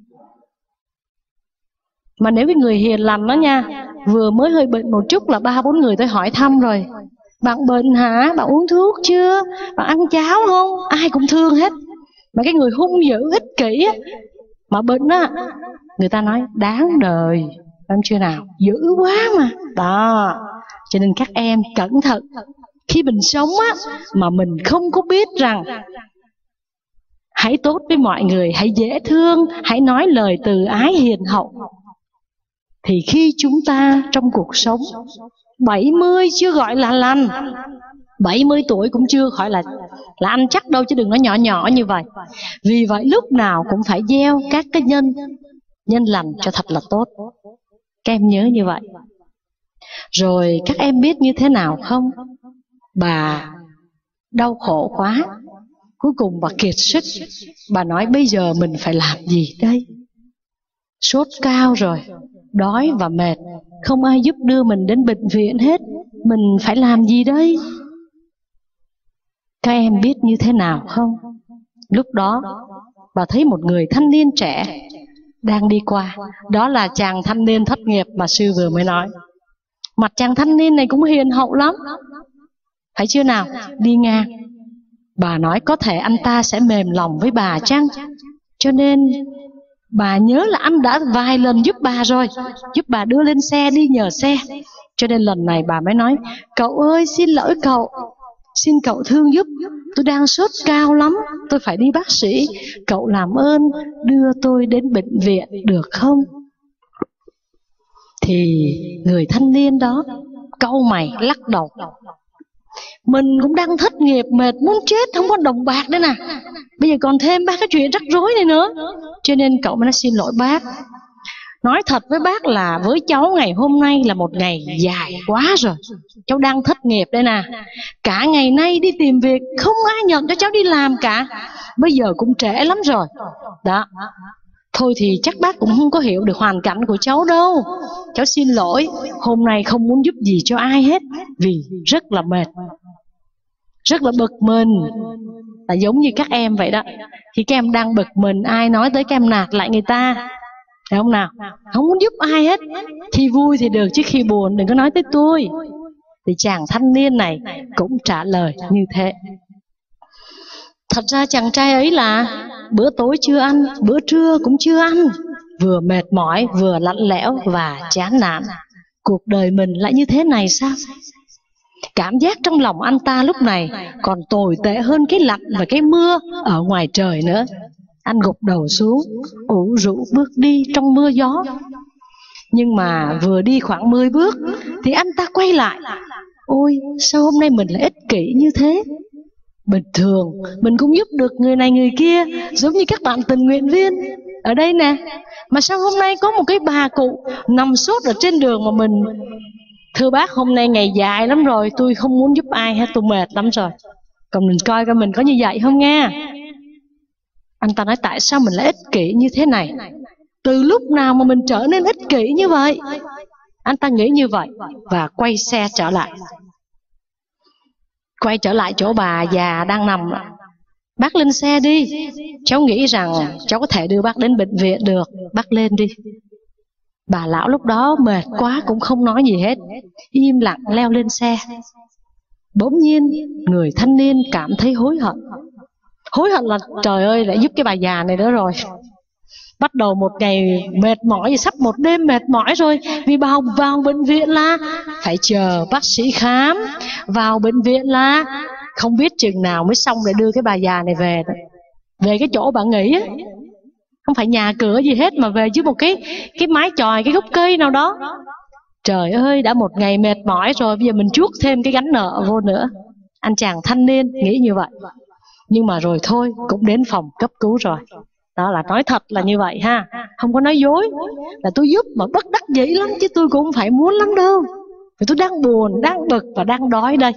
Mà nếu cái người hiền lành đó nha, vừa mới hơi bệnh một chút là ba bốn người tới hỏi thăm rồi. Bạn bệnh hả? Bạn uống thuốc chưa? Bạn ăn cháo không? Ai cũng thương hết. Mà cái người hung dữ ích kỷ á, mà bệnh á, người ta nói đáng đời. Em chưa nào? Dữ quá mà. Đó. Cho nên các em cẩn thận. Khi mình sống á, mà mình không có biết rằng hãy tốt với mọi người, hãy dễ thương, hãy nói lời từ ái hiền hậu, thì khi chúng ta trong cuộc sống bảy mươi chưa gọi là lành, bảy mươi tuổi cũng chưa khỏi là là ăn chắc đâu, chứ đừng nói nhỏ nhỏ như vậy. Vì vậy lúc nào cũng phải gieo các cái nhân nhân lành cho thật là tốt. Các em nhớ như vậy. Rồi các em biết như thế nào không? Bà đau khổ quá, cuối cùng bà kiệt sức. Bà nói bây giờ mình phải làm gì đây? Sốt cao rồi, đói và mệt, không ai giúp đưa mình đến bệnh viện hết, mình phải làm gì đây? Các em biết như thế nào không? Lúc đó bà thấy một người thanh niên trẻ đang đi qua. Đó là chàng thanh niên thất nghiệp mà sư vừa mới nói. Mặt chàng thanh niên này cũng hiền hậu lắm, phải chưa nào? Đi ngang, bà nói có thể anh ta sẽ mềm lòng với bà chăng? Cho nên bà nhớ là anh đã vài lần giúp bà rồi, giúp bà đưa lên xe, đi nhờ xe. Cho nên lần này bà mới nói, cậu ơi xin lỗi cậu, xin cậu thương giúp, tôi đang sốt cao lắm, tôi phải đi bác sĩ, cậu làm ơn đưa tôi đến bệnh viện được không? Thì người thanh niên đó cau mày lắc đầu. Mình cũng đang thất nghiệp, mệt muốn chết, không có đồng bạc đấy nè, bây giờ còn thêm ba cái chuyện rắc rối này nữa. Cho nên cậu mới nói xin lỗi bác. Nói thật với bác là với cháu ngày hôm nay là một ngày dài quá rồi. Cháu đang thất nghiệp đây nè, cả ngày nay đi tìm việc, không ai nhận cho cháu đi làm cả, bây giờ cũng trễ lắm rồi. Đó. Thôi thì chắc bác cũng không có hiểu được hoàn cảnh của cháu đâu. Cháu xin lỗi, hôm nay không muốn giúp gì cho ai hết, vì rất là mệt, rất là bực mình. Là giống như các em vậy đó. Khi các em đang bực mình, ai nói tới các em nạt lại người ta, phải không nào? Không muốn giúp ai hết. Khi vui thì được, chứ khi buồn đừng có nói tới tôi. Thì chàng thanh niên này cũng trả lời như thế. Thật ra chàng trai ấy là bữa tối chưa ăn, bữa trưa cũng chưa ăn, vừa mệt mỏi, vừa lạnh lẽo và chán nản. Cuộc đời mình lại như thế này sao? Cảm giác trong lòng anh ta lúc này còn tồi tệ hơn cái lạnh và cái mưa ở ngoài trời nữa. Anh gục đầu xuống, ủ rũ bước đi trong mưa gió. Nhưng mà vừa đi khoảng mười bước thì anh ta quay lại. Ôi, sao hôm nay mình lại ích kỷ như thế? Bình thường mình cũng giúp được người này người kia, giống như các bạn tình nguyện viên ở đây nè. Mà sao hôm nay có một cái bà cụ nằm sốt ở trên đường mà mình, thưa bác hôm nay ngày dài lắm rồi, tôi không muốn giúp ai hết, tôi mệt lắm rồi. Còn mình coi coi mình có như vậy không nha. Anh ta nói tại sao mình lại ích kỷ như thế này? Từ lúc nào mà mình trở nên ích kỷ như vậy? Anh ta nghĩ như vậy và quay xe trở lại. Quay trở lại chỗ bà già đang nằm. Bác lên xe đi, cháu nghĩ rằng cháu có thể đưa bác đến bệnh viện được, bác lên đi. Bà lão lúc đó mệt quá cũng không nói gì hết, im lặng leo lên xe. Bỗng nhiên người thanh niên cảm thấy hối hận. Hối hận là trời ơi lại giúp cái bà già này nữa rồi. Bắt đầu một ngày mệt mỏi, sắp một đêm mệt mỏi rồi. Vì vào, vào bệnh viện là phải chờ bác sĩ khám, vào bệnh viện là không biết chừng nào mới xong để đưa cái bà già này về. Về cái chỗ bà nghỉ á, không phải nhà cửa gì hết mà về dưới một cái cái mái chòi, cái gốc cây nào đó. Trời ơi, đã một ngày mệt mỏi rồi, bây giờ mình chuốc thêm cái gánh nợ vô nữa. Anh chàng thanh niên nghĩ như vậy. Nhưng mà rồi thôi, cũng đến phòng cấp cứu rồi. Đó là nói thật là như vậy ha, không có nói dối. Là tôi giúp mà bất đắc dĩ lắm, chứ tôi cũng không phải muốn lắm đâu. Vì tôi đang buồn, đang bực và đang đói đây.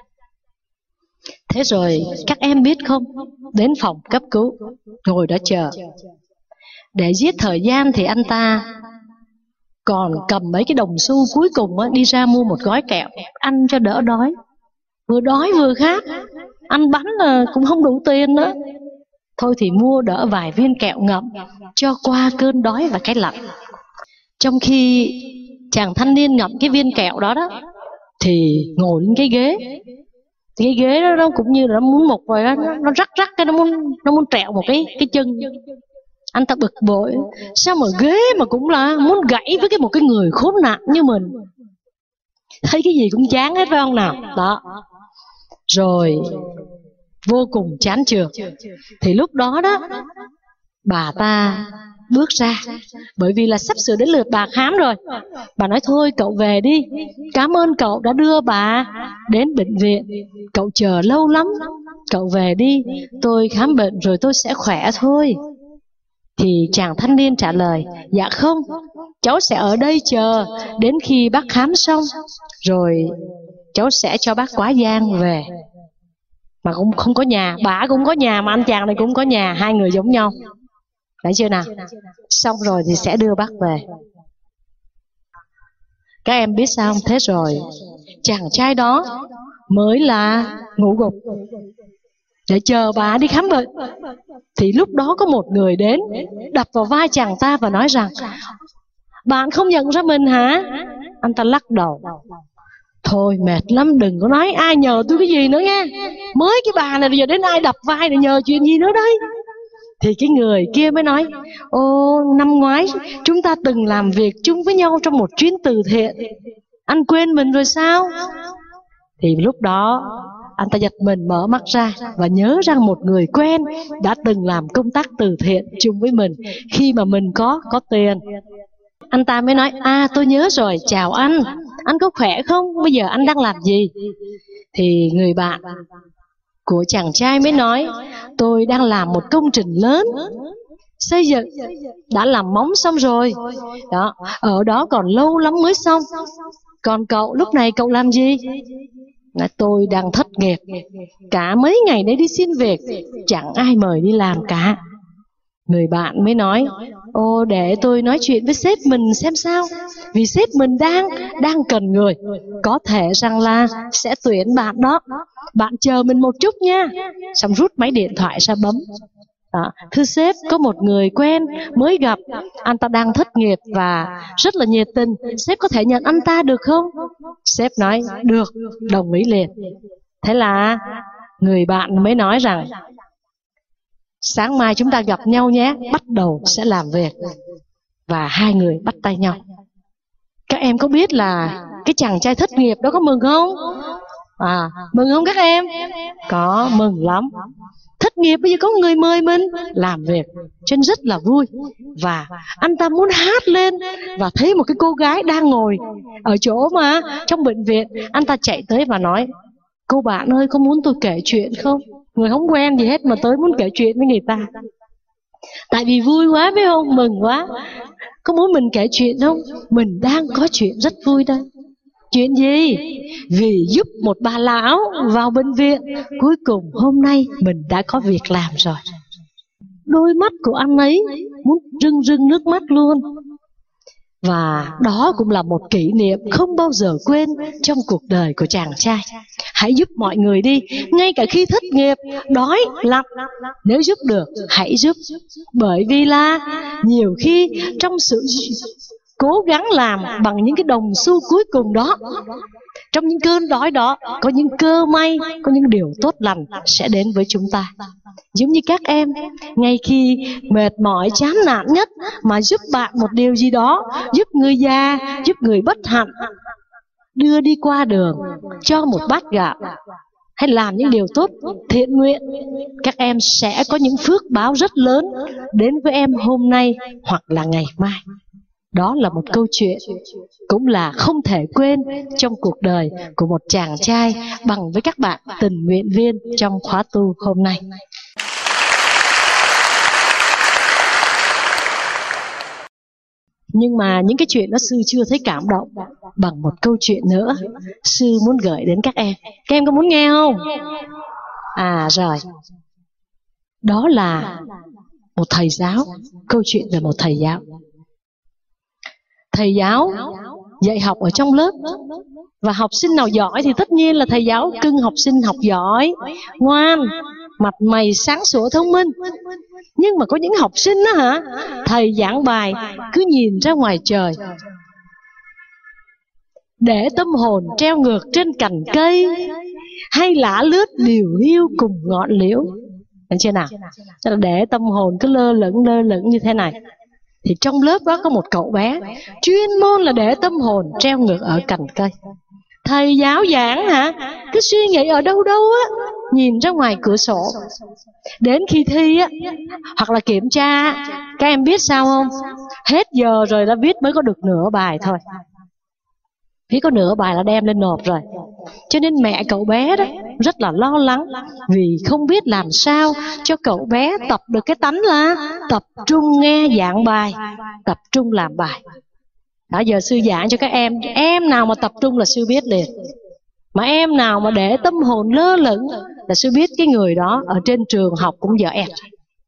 Thế rồi các em biết không, đến phòng cấp cứu, ngồi đó chờ. Để giết thời gian thì anh ta còn cầm mấy cái đồng xu cuối cùng á, đi ra mua một gói kẹo ăn cho đỡ đói. Vừa đói vừa khát, ăn bánh là cũng không đủ tiền nữa. Thôi thì mua đỡ vài viên kẹo ngậm cho qua cơn đói và cái lạnh. Trong khi chàng thanh niên ngậm cái viên kẹo đó đó, thì ngồi lên cái ghế. Cái ghế đó nó cũng như là nó muốn mục rồi đó, nó, nó rắc rắc cái nó muốn nó muốn trẹo một cái cái chân. Anh ta bực bội, sao mà ghế mà cũng là muốn gãy với cái một cái người khốn nạn như mình. Thấy cái gì cũng chán hết phải không nào? Đó. Rồi vô cùng chán chường. Thì lúc đó đó bà ta bước ra, bởi vì là sắp sửa đến lượt bà khám rồi. Bà nói thôi cậu về đi, cảm ơn cậu đã đưa bà đến bệnh viện, cậu chờ lâu lắm, cậu về đi, tôi khám bệnh rồi tôi sẽ khỏe thôi. Thì chàng thanh niên trả lời, dạ không, cháu sẽ ở đây chờ đến khi bác khám xong, rồi cháu sẽ cho bác quá giang về. Mà cũng không có nhà, bà cũng có nhà mà anh chàng này cũng có nhà, hai người giống nhau. Đấy chưa nào? Xong rồi thì sẽ đưa bác về. Các em biết sao không? Thế rồi chàng trai đó mới là ngủ gục để chờ bà đi khám bệnh. Thì lúc đó có một người đến, đập vào vai chàng ta và nói rằng, bạn không nhận ra mình hả? Anh ta lắc đầu, thôi mệt lắm, đừng có nói ai nhờ tôi cái gì nữa nghe. Mới cái bà này bây giờ đến ai đập vai để nhờ chuyện gì nữa đấy. Thì cái người kia mới nói, ô năm ngoái chúng ta từng làm việc chung với nhau trong một chuyến từ thiện, anh quên mình rồi sao? Thì lúc đó anh ta giật mình mở mắt ra và nhớ rằng một người quen đã từng làm công tác từ thiện chung với mình khi mà mình có có tiền. Anh ta mới nói, à tôi nhớ rồi, chào anh, anh có khỏe không? Bây giờ anh đang làm gì? Thì người bạn của chàng trai mới nói, tôi đang làm một công trình lớn, xây dựng, đã làm móng xong rồi. Đó, ở đó còn lâu lắm mới xong. Còn cậu, lúc này cậu làm gì? Nói, tôi đang thất nghiệp, cả mấy ngày đấy đi xin việc, chẳng ai mời đi làm cả. Người bạn mới nói, ô để tôi nói chuyện với sếp mình xem sao, vì sếp mình đang đang cần người, có thể rằng là sẽ tuyển bạn đó, bạn chờ mình một chút nha. Xong rút máy điện thoại ra bấm. Đó. Thưa sếp, có một người quen mới gặp, anh ta đang thất nghiệp và rất là nhiệt tình, sếp có thể nhận anh ta được không? Sếp nói được, đồng ý liền. Thế là người bạn mới nói rằng, sáng mai chúng ta gặp nhau nhé, bắt đầu sẽ làm việc. Và hai người bắt tay nhau. Các em có biết là cái chàng trai thất nghiệp đó có mừng không? À, mừng không các em? Có, mừng lắm. Thất nghiệp bây giờ có người mời mình làm việc, cho nên rất là vui. Và anh ta muốn hát lên, và thấy một cái cô gái đang ngồi ở chỗ mà trong bệnh viện. Anh ta chạy tới và nói, cô bạn ơi, có muốn tôi kể chuyện không? Người không quen gì hết mà tới muốn kể chuyện với người ta. Tại vì vui quá phải không? Mừng quá. Có muốn mình kể chuyện không? Mình đang có chuyện rất vui đây. Chuyện gì? Vì giúp một bà lão vào bệnh viện, cuối cùng hôm nay mình đã có việc làm rồi. Đôi mắt của anh ấy muốn rưng rưng nước mắt luôn. Và đó cũng là một kỷ niệm không bao giờ quên trong cuộc đời của chàng trai. Hãy giúp mọi người đi, ngay cả khi thất nghiệp, đói, lắm, nếu giúp được, hãy giúp. Bởi vì là nhiều khi trong sự cố gắng làm bằng những cái đồng xu cuối cùng đó, trong những cơn đói đó, có những cơ may, có những điều tốt lành sẽ đến với chúng ta. Giống như các em, ngay khi mệt mỏi chán nản nhất mà giúp bạn một điều gì đó, giúp người già, giúp người bất hạnh, đưa đi qua đường, cho một bát gạo, hay làm những điều tốt thiện nguyện, các em sẽ có những phước báo rất lớn đến với em hôm nay hoặc là ngày mai. Đó là một câu chuyện cũng là không thể quên trong cuộc đời của một chàng trai bằng với các bạn tình nguyện viên trong khóa tu hôm nay. Nhưng mà những cái chuyện đó sư chưa thấy cảm động bằng một câu chuyện nữa sư muốn gửi đến các em. Các em có muốn nghe không? À rồi, đó là một thầy giáo. Câu chuyện về một thầy giáo. Thầy giáo dạy học ở trong lớp, và học sinh nào giỏi thì tất nhiên là thầy giáo cưng học sinh học giỏi, ngoan, mặt mày sáng sủa thông minh. Nhưng mà có những học sinh đó hả, thầy giảng bài cứ nhìn ra ngoài trời, để tâm hồn treo ngược trên cành cây, hay lá lướt điều hiu cùng ngọn liễu. Thấy chưa nào? Tức là để tâm hồn cứ lơ lửng lơ lửng như thế này. Thì trong lớp đó có một cậu bé chuyên môn là để tâm hồn treo ngược ở cành cây. Thầy giáo giảng hả, cứ suy nghĩ ở đâu đâu á, nhìn ra ngoài cửa sổ. Đến khi thi á, hoặc là kiểm tra, các em biết sao không? Hết giờ rồi đã viết mới có được nửa bài thôi. Viết có nửa bài là đem lên nộp rồi. Cho nên mẹ cậu bé đó rất là lo lắng, vì không biết làm sao cho cậu bé tập được cái tánh là tập trung nghe giảng bài, tập trung làm bài. Đó, giờ sư giảng cho các em, em nào mà tập trung là sư biết liền. Mà em nào mà để tâm hồn lơ lửng là sư biết cái người đó ở trên trường học cũng dở ẹt.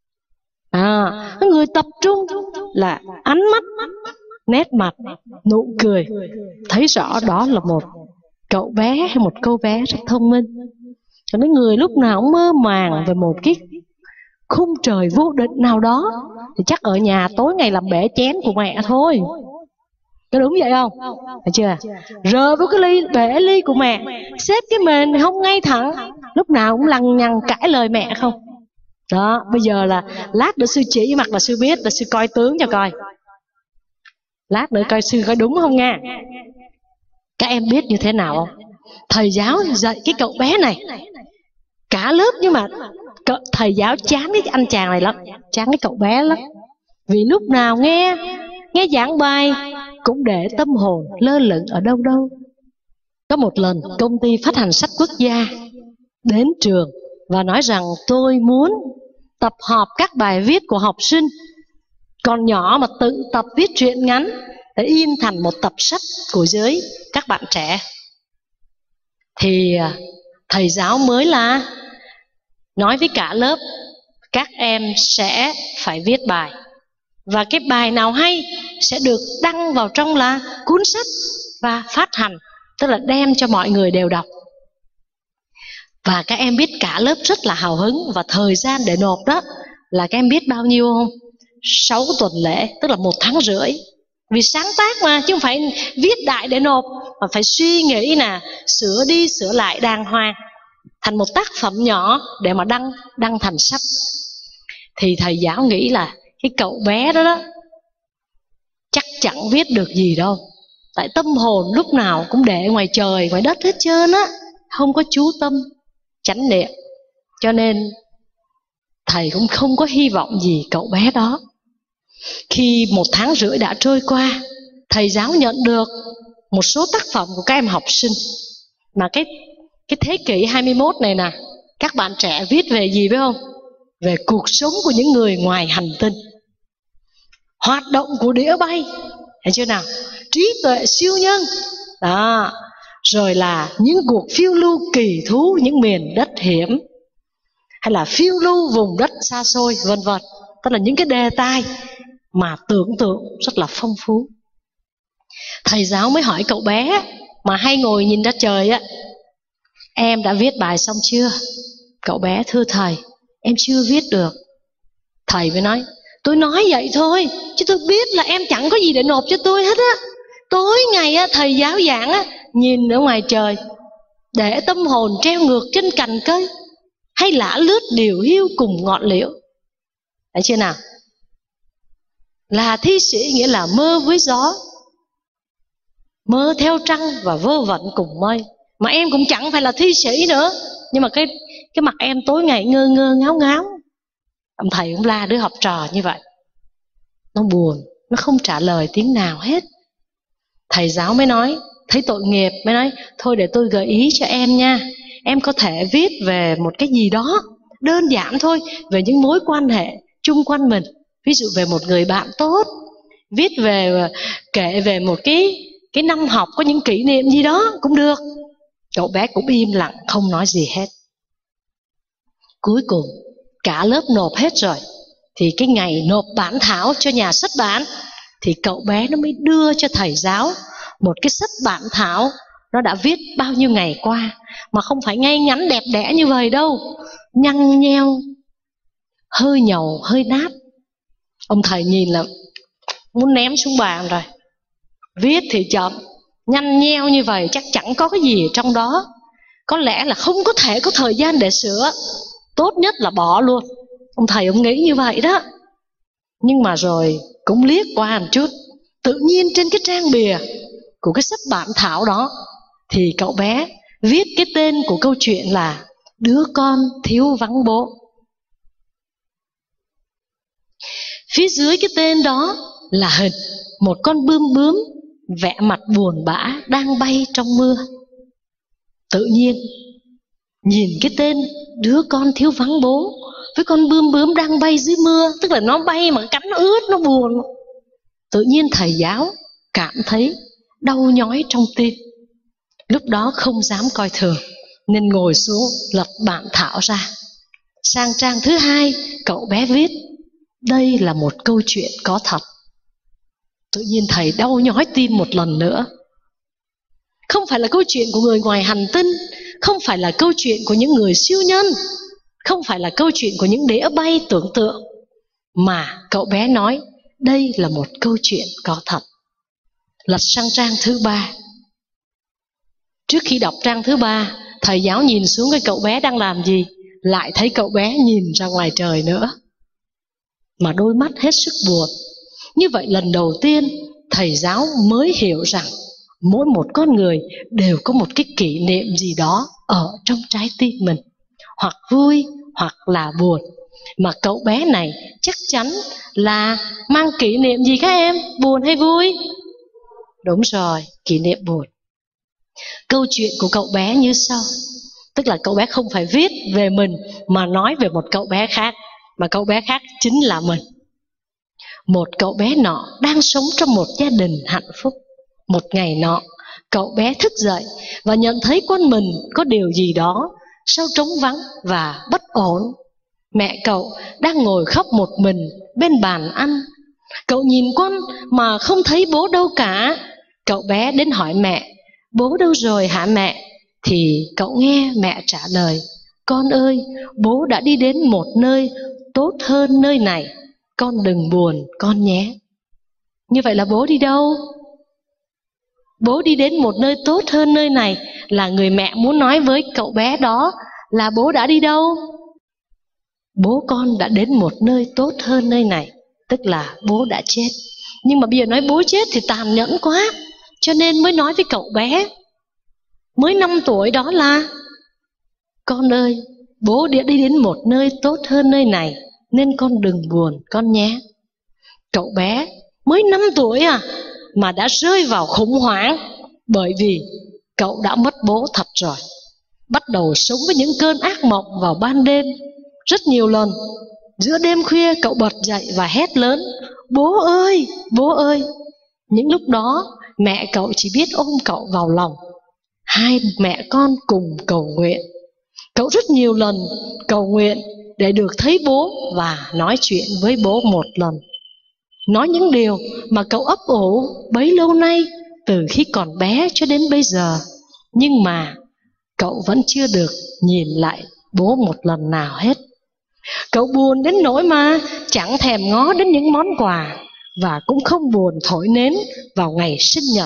À, cái người tập trung là ánh mắt, nét mặt, nụ cười, thấy rõ đó là một cậu bé hay một cô bé rất thông minh. Cho nên người lúc nào cũng mơ màng về một cái khung trời vô định nào đó thì chắc ở nhà tối ngày làm bể chén của mẹ thôi. Có đúng vậy không? Thấy chưa? Rờ với cái ly, bể ly của mẹ, xếp cái mền không ngay thẳng, lúc nào cũng lằng nhằng cãi lời mẹ không. Đó, bây giờ là lát nữa sư chỉ mặt là sư biết, là sư coi tướng cho coi. Lát nữa coi sư coi đúng không nha. Các em biết như thế nào không? Thầy giáo dạy cái cậu bé này cả lớp, nhưng mà thầy giáo chán cái anh chàng này lắm, chán cái cậu bé lắm. Vì lúc nào nghe nghe giảng bài cũng để tâm hồn lơ lửng ở đâu đâu. Có một lần công ty phát hành sách quốc gia đến trường và nói rằng tôi muốn tập hợp các bài viết của học sinh còn nhỏ mà tự tập viết truyện ngắn để in thành một tập sách của giới các bạn trẻ. Thì thầy giáo mới là nói với cả lớp, các em sẽ phải viết bài, và cái bài nào hay sẽ được đăng vào trong là cuốn sách và phát hành, tức là đem cho mọi người đều đọc. Và các em biết cả lớp rất là hào hứng, và thời gian để nộp đó là các em biết bao nhiêu không? Sáu tuần lễ, tức là một tháng rưỡi. Vì sáng tác mà, chứ không phải viết đại để nộp, mà phải suy nghĩ nè, sửa đi sửa lại đàng hoàng thành một tác phẩm nhỏ để mà đăng đăng thành sách. Thì thầy giáo nghĩ là cái cậu bé đó đó chắc chẳng viết được gì đâu, tại tâm hồn lúc nào cũng để ngoài trời ngoài đất hết trơn á, không có chú tâm chánh niệm. Cho nên thầy cũng không có hy vọng gì cậu bé đó. Khi một tháng rưỡi đã trôi qua, thầy giáo nhận được một số tác phẩm của các em học sinh. Mà cái cái thế kỷ hai mươi mốt này nè, các bạn trẻ viết về gì biết không? Về cuộc sống của những người ngoài hành tinh, hoạt động của đĩa bay, thấy chưa nào? Trí tuệ siêu nhân đó, rồi là những cuộc phiêu lưu kỳ thú những miền đất hiểm, hay là phiêu lưu vùng đất xa xôi, vân vân. Tức là những cái đề tài mà tưởng tượng rất là phong phú. Thầy giáo mới hỏi cậu bé mà hay ngồi nhìn ra trời á: em đã viết bài xong chưa? Cậu bé: thưa thầy, em chưa viết được. Thầy mới nói: tôi nói vậy thôi, chứ tôi biết là em chẳng có gì để nộp cho tôi hết á. Tối ngày á, thầy giáo giảng á, nhìn ở ngoài trời, để tâm hồn treo ngược trên cành cây, hay lả lướt điều hiu cùng ngọn liễu. Thấy chưa nào? Là thi sĩ nghĩa là mơ với gió, mơ theo trăng và vơ vẩn cùng mây. Mà em cũng chẳng phải là thi sĩ nữa, nhưng mà cái cái mặt em tối ngày ngơ ngơ ngáo ngáo. Ông thầy cũng la đứa học trò như vậy. Nó buồn, nó không trả lời tiếng nào hết. Thầy giáo mới nói, thấy tội nghiệp, mới nói: thôi để tôi gợi ý cho em nha. Em có thể viết về một cái gì đó đơn giản thôi, về những mối quan hệ chung quanh mình. Ví dụ về một người bạn tốt, viết về, kể về một cái cái năm học có những kỷ niệm gì đó cũng được. Cậu bé cũng im lặng, không nói gì hết. Cuối cùng cả lớp nộp hết rồi, thì cái ngày nộp bản thảo cho nhà xuất bản, thì cậu bé nó mới đưa cho thầy giáo một cái sách bản thảo. Nó đã viết bao nhiêu ngày qua, mà không phải ngay ngắn đẹp đẽ như vậy đâu, nhăn nheo, hơi nhầu, hơi nát. Ông thầy nhìn là muốn ném xuống bàn rồi. Viết thì chậm, nhăn nheo như vậy, chắc chẳng có cái gì trong đó. Có lẽ là không có thể có thời gian để sửa, tốt nhất là bỏ luôn. Ông thầy ông nghĩ như vậy đó. Nhưng mà rồi cũng liếc qua một chút, tự nhiên trên cái trang bìa của cái sách bản thảo đó, thì cậu bé viết cái tên của câu chuyện là Đứa con thiếu vắng bố. Phía dưới cái tên đó là hình một con bươm bướm vẽ mặt buồn bã đang bay trong mưa. Tự nhiên nhìn cái tên Đứa con thiếu vắng bố với con bươm bướm đang bay dưới mưa, tức là nó bay mà cánh nó ướt, nó buồn. Tự nhiên thầy giáo cảm thấy đau nhói trong tim. Lúc đó không dám coi thường, nên ngồi xuống lật bản thảo ra. Sang trang thứ hai, cậu bé viết: đây là một câu chuyện có thật. Tự nhiên thầy đau nhói tim một lần nữa. Không phải là câu chuyện của người ngoài hành tinh, không phải là câu chuyện của những người siêu nhân, không phải là câu chuyện của những đĩa bay tưởng tượng, mà cậu bé nói đây là một câu chuyện có thật. Lật sang trang thứ ba. Trước khi đọc trang thứ ba, thầy giáo nhìn xuống cái cậu bé đang làm gì, lại thấy cậu bé nhìn ra ngoài trời nữa, mà đôi mắt hết sức buồn. Như vậy lần đầu tiên thầy giáo mới hiểu rằng mỗi một con người đều có một cái kỷ niệm gì đó ở trong trái tim mình, hoặc vui hoặc là buồn. Mà cậu bé này chắc chắn là mang kỷ niệm gì các em? Buồn hay vui? Đúng rồi, kỷ niệm buồn. Câu chuyện của cậu bé như sau. Tức là cậu bé không phải viết về mình mà nói về một cậu bé khác, mà cậu bé khác chính là mình. Một cậu bé nọ đang sống trong một gia đình hạnh phúc. Một ngày nọ, cậu bé thức dậy và nhận thấy quanh mình có điều gì đó sao trống vắng và bất ổn. Mẹ cậu đang ngồi khóc một mình bên bàn ăn. Cậu nhìn quanh mà không thấy bố đâu cả. Cậu bé đến hỏi mẹ: bố đâu rồi hả mẹ? Thì cậu nghe mẹ trả lời: con ơi, bố đã đi đến một nơi tốt hơn nơi này. Con đừng buồn con nhé. Như vậy là bố đi đâu? Bố đi đến một nơi tốt hơn nơi này là người mẹ muốn nói với cậu bé đó là bố đã đi đâu? Bố con đã đến một nơi tốt hơn nơi này, tức là bố đã chết. Nhưng mà bây giờ nói bố chết thì tàn nhẫn quá, cho nên mới nói với cậu bé mới năm tuổi đó là: con ơi, bố đã đi đến một nơi tốt hơn nơi này, nên con đừng buồn con nhé. Cậu bé mới năm tuổi à mà đã rơi vào khủng hoảng, bởi vì cậu đã mất bố thật rồi. Bắt đầu sống với những cơn ác mộng vào ban đêm. Rất nhiều lần giữa đêm khuya cậu bật dậy và hét lớn: bố ơi, bố ơi. Những lúc đó mẹ cậu chỉ biết ôm cậu vào lòng. Hai mẹ con cùng cầu nguyện. Cậu rất nhiều lần cầu nguyện để được thấy bố và nói chuyện với bố một lần, nói những điều mà cậu ấp ủ bấy lâu nay từ khi còn bé cho đến bây giờ. Nhưng mà cậu vẫn chưa được nhìn lại bố một lần nào hết. Cậu buồn đến nỗi mà chẳng thèm ngó đến những món quà, và cũng không buồn thổi nến vào ngày sinh nhật.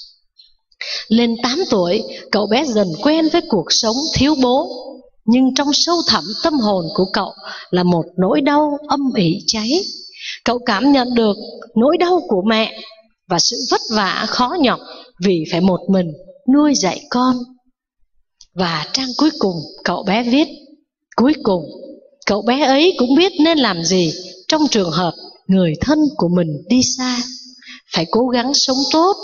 Lên tám tuổi, cậu bé dần quen với cuộc sống thiếu bố. Nhưng trong sâu thẳm tâm hồn của cậu là một nỗi đau âm ỉ cháy. Cậu cảm nhận được nỗi đau của mẹ và sự vất vả khó nhọc vì phải một mình nuôi dạy con. Và trang cuối cùng cậu bé viết: cuối cùng cậu bé ấy cũng biết nên làm gì trong trường hợp người thân của mình đi xa. Phải cố gắng sống tốt,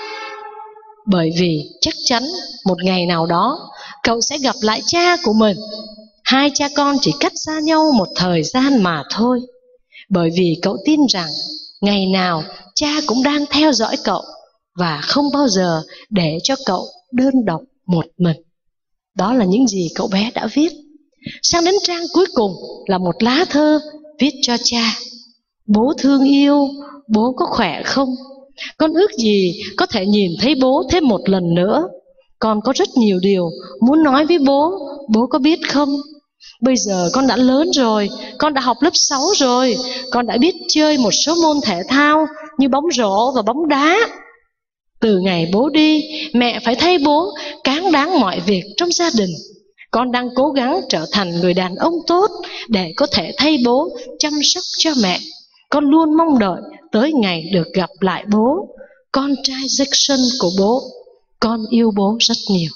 bởi vì chắc chắn một ngày nào đó cậu sẽ gặp lại cha của mình. Hai cha con chỉ cách xa nhau một thời gian mà thôi. Bởi vì cậu tin rằng ngày nào cha cũng đang theo dõi cậu và không bao giờ để cho cậu đơn độc một mình. Đó là những gì cậu bé đã viết. Sang đến trang cuối cùng là một lá thơ viết cho cha: bố thương yêu, bố có khỏe không? Con ước gì có thể nhìn thấy bố thêm một lần nữa. Con có rất nhiều điều muốn nói với bố, bố có biết không? Bây giờ con đã lớn rồi, con đã học lớp sáu rồi, con đã biết chơi một số môn thể thao như bóng rổ và bóng đá. Từ ngày bố đi, mẹ phải thay bố cáng đáng mọi việc trong gia đình. Con đang cố gắng trở thành người đàn ông tốt để có thể thay bố chăm sóc cho mẹ. Con luôn mong đợi tới ngày được gặp lại bố, con trai Jackson của bố. Con yêu bố rất nhiều.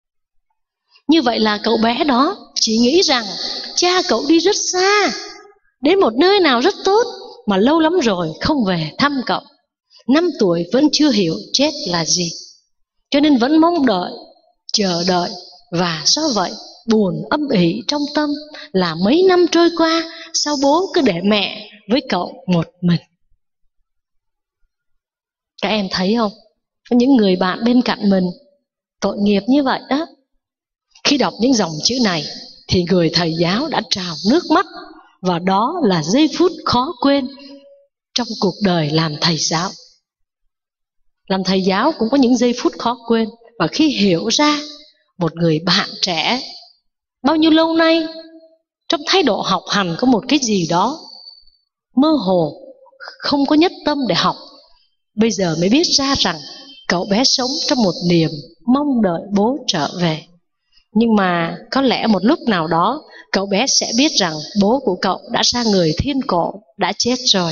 Như vậy là cậu bé đó chỉ nghĩ rằng cha cậu đi rất xa, đến một nơi nào rất tốt mà lâu lắm rồi không về thăm cậu. Năm tuổi vẫn chưa hiểu chết là gì, cho nên vẫn mong đợi, chờ đợi. Và do vậy buồn âm ỉ trong tâm là mấy năm trôi qua, sao bố cứ để mẹ với cậu một mình. Các em thấy không? Có những người bạn bên cạnh mình tội nghiệp như vậy đó. Khi đọc những dòng chữ này thì người thầy giáo đã trào nước mắt. Và đó là giây phút khó quên trong cuộc đời làm thầy giáo. Làm thầy giáo cũng có những giây phút khó quên. Và khi hiểu ra một người bạn trẻ bao nhiêu lâu nay trong thái độ học hành có một cái gì đó mơ hồ, không có nhất tâm để học, bây giờ mới biết ra rằng cậu bé sống trong một niềm mong đợi bố trở về. Nhưng mà có lẽ một lúc nào đó cậu bé sẽ biết rằng bố của cậu đã ra người thiên cổ, đã chết rồi.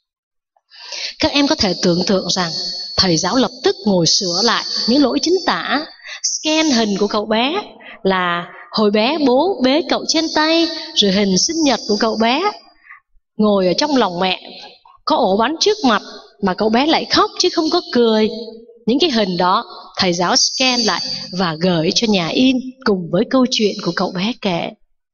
Các em có thể tưởng tượng rằng thầy giáo lập tức ngồi sửa lại những lỗi chính tả. Scan hình của cậu bé là hồi bé bố bế cậu trên tay, rồi hình sinh nhật của cậu bé ngồi ở trong lòng mẹ, có ổ bánh trước mặt mà cậu bé lại khóc chứ không có cười. Những cái hình đó thầy giáo scan lại và gửi cho nhà in cùng với câu chuyện của cậu bé kể.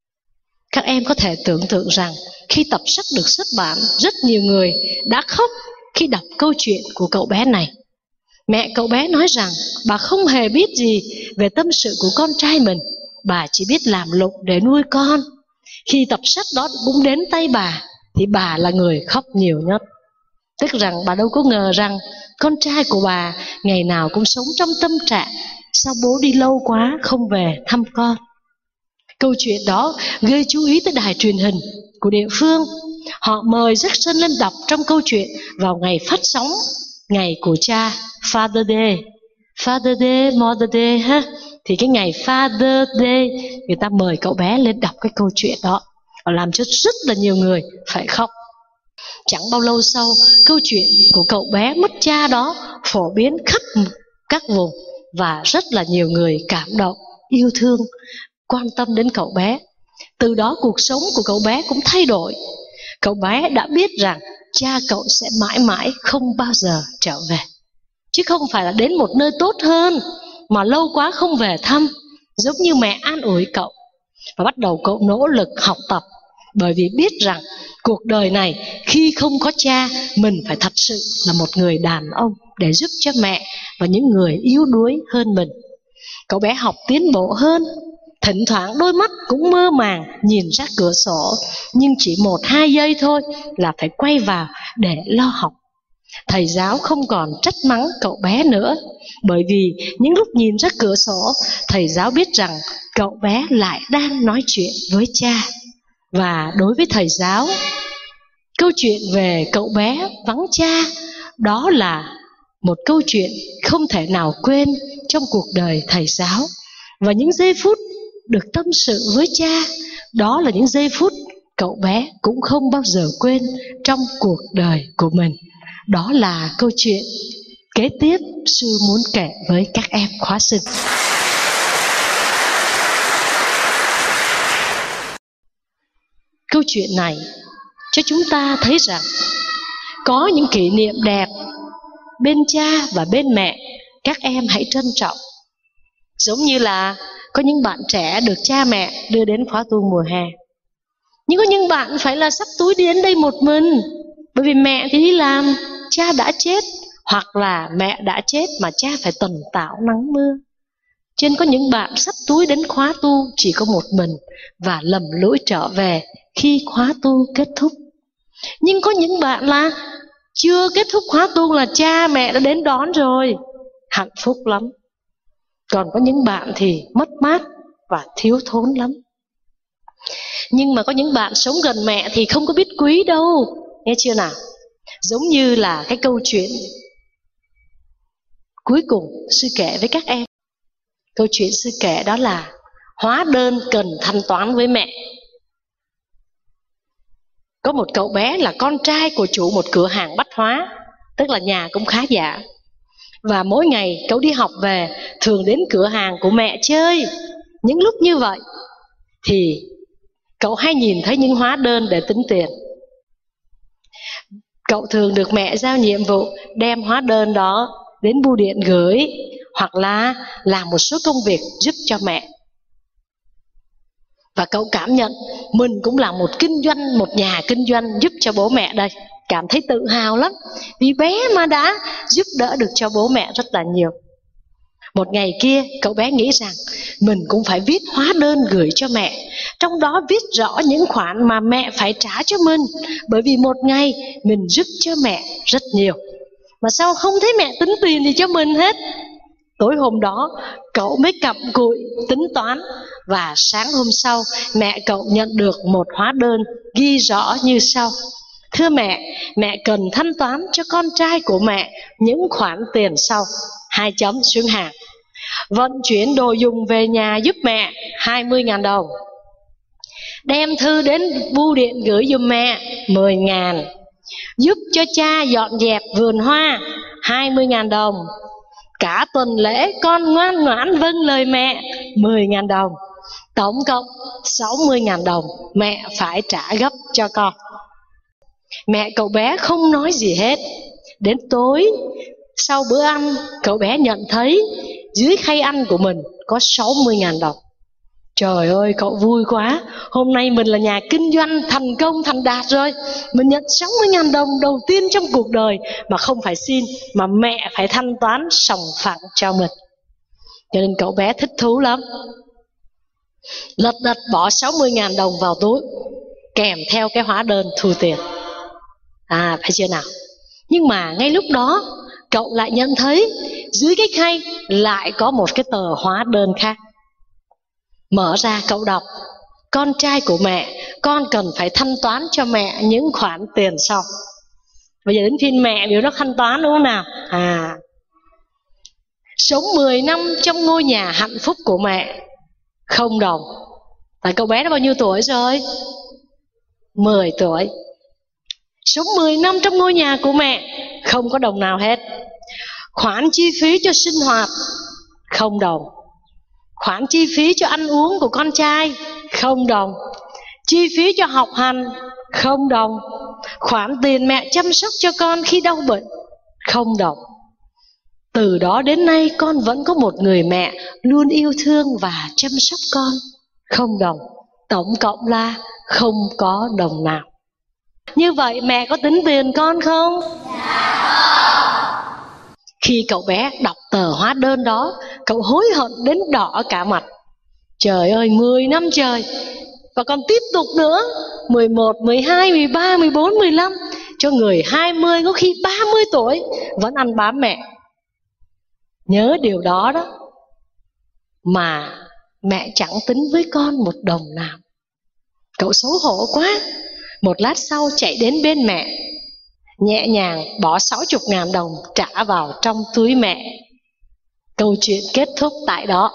Các em có thể tưởng tượng rằng khi tập sách được xuất bản, rất nhiều người đã khóc khi đọc câu chuyện của cậu bé này. Mẹ cậu bé nói rằng bà không hề biết gì về tâm sự của con trai mình, bà chỉ biết làm lụng để nuôi con. Khi tập sách đó cũng đến tay bà thì bà là người khóc nhiều nhất. Tức rằng bà đâu có ngờ rằng con trai của bà ngày nào cũng sống trong tâm trạng sao bố đi lâu quá không về thăm con. Câu chuyện đó gây chú ý tới đài truyền hình của địa phương. Họ mời Jackson lên đọc trong câu chuyện vào ngày phát sóng, ngày của cha, Father Day. Father Day, Mother Day ha. Thì cái ngày Father Day, người ta mời cậu bé lên đọc cái câu chuyện đó, và làm cho rất là nhiều người phải khóc. Chẳng bao lâu sau, câu chuyện của cậu bé mất cha đó phổ biến khắp các vùng, và rất là nhiều người cảm động, yêu thương, quan tâm đến cậu bé. Từ đó cuộc sống của cậu bé cũng thay đổi. Cậu bé đã biết rằng cha cậu sẽ mãi mãi không bao giờ trở về, chứ không phải là đến một nơi tốt hơn mà lâu quá không về thăm. Giống như mẹ an ủi cậu, và bắt đầu cậu nỗ lực học tập, bởi vì biết rằng cuộc đời này khi không có cha, mình phải thật sự là một người đàn ông để giúp cho mẹ và những người yếu đuối hơn mình. Cậu bé học tiến bộ hơn, thỉnh thoảng đôi mắt cũng mơ màng nhìn ra cửa sổ, nhưng chỉ một hai giây thôi là phải quay vào để lo học. Thầy giáo không còn trách mắng cậu bé nữa, bởi vì những lúc nhìn ra cửa sổ, thầy giáo biết rằng cậu bé lại đang nói chuyện với cha. Và đối với thầy giáo, câu chuyện về cậu bé vắng cha, đó là một câu chuyện không thể nào quên trong cuộc đời thầy giáo. Và những giây phút được tâm sự với cha, đó là những giây phút cậu bé cũng không bao giờ quên trong cuộc đời của mình. Đó là câu chuyện kế tiếp sư muốn kể với các em khóa sinh. Câu chuyện này cho chúng ta thấy rằng có những kỷ niệm đẹp bên cha và bên mẹ, các em hãy trân trọng. Giống như là có những bạn trẻ được cha mẹ đưa đến khóa tu mùa hè, nhưng có những bạn phải là xách túi đi đến đây một mình, bởi vì mẹ thì đi làm, cha đã chết, hoặc là mẹ đã chết mà cha phải tần tảo nắng mưa. Cho nên có những bạn xách túi đến khóa tu chỉ có một mình và lầm lũi trở về khi khóa tu kết thúc. Nhưng có những bạn là chưa kết thúc khóa tu là cha mẹ đã đến đón rồi, hạnh phúc lắm. Còn có những bạn thì mất mát và thiếu thốn lắm. Nhưng mà có những bạn sống gần mẹ thì không có biết quý đâu, nghe chưa nào? Giống như là cái câu chuyện cuối cùng sư kể với các em. Câu chuyện sư kể đó là hóa đơn cần thanh toán với mẹ. Có một cậu bé là con trai của chủ một cửa hàng bách hóa, tức là nhà cũng khá giả. Và mỗi ngày cậu đi học về thường đến cửa hàng của mẹ chơi. Những lúc như vậy thì cậu hay nhìn thấy những hóa đơn để tính tiền. Cậu thường được mẹ giao nhiệm vụ đem hóa đơn đó đến bưu điện gửi, hoặc là làm một số công việc giúp cho mẹ. Và cậu cảm nhận mình cũng là một kinh doanh, một nhà kinh doanh giúp cho bố mẹ đây. Cảm thấy tự hào lắm, vì bé mà đã giúp đỡ được cho bố mẹ rất là nhiều. Một ngày kia cậu bé nghĩ rằng mình cũng phải viết hóa đơn gửi cho mẹ, trong đó viết rõ những khoản mà mẹ phải trả cho mình, bởi vì một ngày mình giúp cho mẹ rất nhiều, mà sao không thấy mẹ tính tiền gì cho mình hết. Tối hôm đó cậu mới cặm cụi tính toán, và sáng hôm sau mẹ cậu nhận được một hóa đơn ghi rõ như sau: thưa mẹ, mẹ cần thanh toán cho con trai của mẹ những khoản tiền sau, hai chấm xuống hàng. Vận chuyển đồ dùng về nhà giúp mẹ hai mươi nghìn đồng. Đem thư đến bưu điện gửi giùm mẹ mười nghìn. Giúp cho cha dọn dẹp vườn hoa hai mươi nghìn đồng. Cả tuần lễ con ngoan ngoãn vâng lời mẹ mười nghìn đồng. Tổng cộng sáu mươi nghìn đồng mẹ phải trả gấp cho con. Mẹ cậu bé không nói gì hết. Đến tối sau bữa ăn, cậu bé nhận thấy dưới khay ăn của mình có sáu mươi nghìn đồng. Trời ơi, cậu vui quá. Hôm nay mình là nhà kinh doanh thành công thành đạt rồi. Mình nhận sáu mươi nghìn đồng đầu tiên trong cuộc đời, mà không phải xin, mà mẹ phải thanh toán sòng phẳng cho mình. Cho nên cậu bé thích thú lắm. Lật đật bỏ sáu mươi nghìn đồng vào túi, kèm theo cái hóa đơn thu tiền. À, phải chưa nào? Nhưng mà ngay lúc đó cậu lại nhận thấy dưới cái khay lại có một cái tờ hóa đơn khác. Mở ra cậu đọc: con trai của mẹ, con cần phải thanh toán cho mẹ những khoản tiền sau. Bây giờ đến phiên mẹ biểu nó thanh toán, đúng không nào? À, sống mười năm trong ngôi nhà hạnh phúc của mẹ, không đồng. Tại cậu bé nó bao nhiêu tuổi rồi? mười tuổi. Sống mười năm trong ngôi nhà của mẹ, không có đồng nào hết. Khoản chi phí cho sinh hoạt, không đồng. Khoản chi phí cho ăn uống của con trai, không đồng. Chi phí cho học hành, không đồng. Khoản tiền mẹ chăm sóc cho con khi đau bệnh, không đồng. Từ đó đến nay con vẫn có một người mẹ luôn yêu thương và chăm sóc con, không đồng. Tổng cộng là không có đồng nào. Như vậy mẹ có tính tiền con không? Khi cậu bé đọc tờ hóa đơn đó, cậu hối hận đến đỏ cả mặt. Trời ơi, mười năm trời, và còn tiếp tục nữa, mười một, mười hai, mười ba, mười bốn, mười lăm. cho người hai mươi, có khi ba mươi tuổi vẫn ăn bám mẹ. Nhớ điều đó đó. Mà mẹ chẳng tính với con một đồng nào. Cậu xấu hổ quá. Một lát sau chạy đến bên mẹ, nhẹ nhàng bỏ sáu mươi ngàn đồng trả vào trong túi mẹ. Câu chuyện kết thúc tại đó.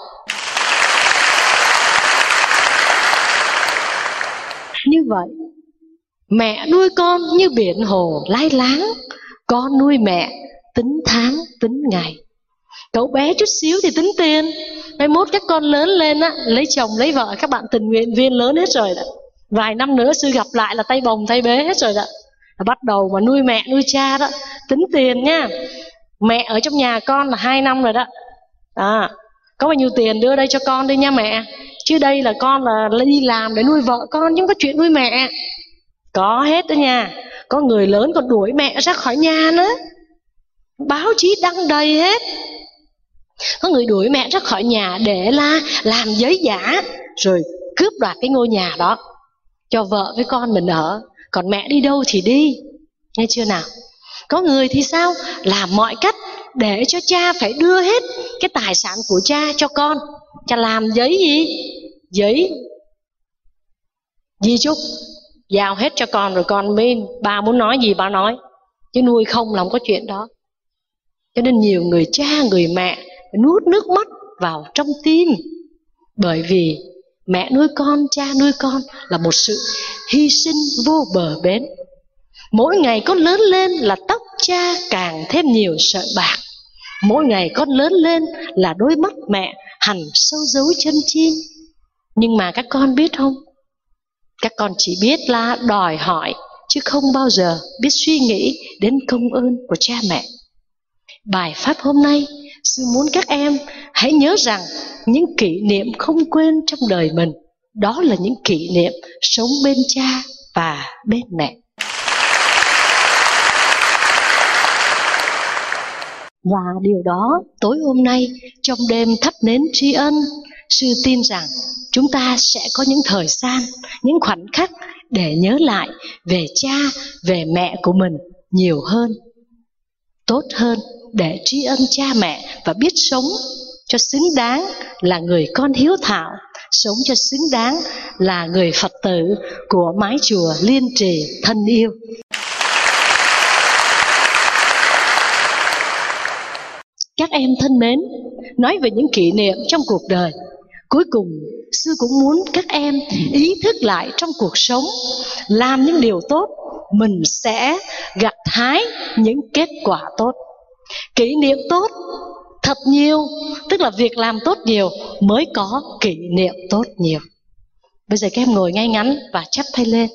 Như vậy, mẹ nuôi con như biển hồ lai láng, con nuôi mẹ tính tháng tính ngày. Cậu bé chút xíu thì tính tiền, mai mốt các con lớn lên á, lấy chồng lấy vợ, các bạn tình nguyện viên lớn hết rồi đó. Vài năm nữa sư gặp lại là tay bồng tay bế hết rồi đó. Bắt đầu mà nuôi mẹ nuôi cha đó, tính tiền nha. Mẹ ở trong nhà con là hai năm rồi đó. À, có bao nhiêu tiền đưa đây cho con đi nha mẹ. Chứ đây là con là đi làm để nuôi vợ con, chứ không có chuyện nuôi mẹ. Có hết đó nha. Có người lớn còn đuổi mẹ ra khỏi nhà nữa, báo chí đăng đầy hết. Có người đuổi mẹ ra khỏi nhà để là làm giấy giả, rồi cướp đoạt cái ngôi nhà đó cho vợ với con mình ở. Còn mẹ đi đâu thì đi, nghe chưa nào? Có người thì sao? Làm mọi cách để cho cha phải đưa hết cái tài sản của cha cho con. Cha làm giấy gì? Giấy di chúc, giao hết cho con rồi con mới, ba muốn nói gì ba nói. Chứ nuôi không là không có chuyện đó. Cho nên nhiều người cha, người mẹ nuốt nước mắt vào trong tim. Bởi vì mẹ nuôi con, cha nuôi con là một sự hy sinh vô bờ bến. Mỗi ngày con lớn lên là tóc cha càng thêm nhiều sợi bạc. Mỗi ngày con lớn lên là đôi mắt mẹ hằn sâu dấu chân chim. Nhưng mà các con biết không? Các con chỉ biết là đòi hỏi, chứ không bao giờ biết suy nghĩ đến công ơn của cha mẹ. Bài pháp hôm nay, sư muốn các em hãy nhớ rằng những kỷ niệm không quên trong đời mình, đó là những kỷ niệm sống bên cha và bên mẹ. Và điều đó tối hôm nay trong đêm thắp nến tri ân, sư tin rằng chúng ta sẽ có những thời gian, những khoảnh khắc để nhớ lại về cha, về mẹ của mình nhiều hơn, tốt hơn, để tri ân cha mẹ và biết sống cho xứng đáng là người con hiếu thảo, sống cho xứng đáng là người Phật tử của mái chùa Liên Trì thân yêu. Các em thân mến, nói về những kỷ niệm trong cuộc đời, cuối cùng sư cũng muốn các em ý thức lại trong cuộc sống, làm những điều tốt, mình sẽ gặt hái những kết quả tốt. Kỷ niệm tốt thật nhiều, tức là việc làm tốt nhiều mới có kỷ niệm tốt nhiều. Bây giờ các em ngồi ngay ngắn và chắp tay lên.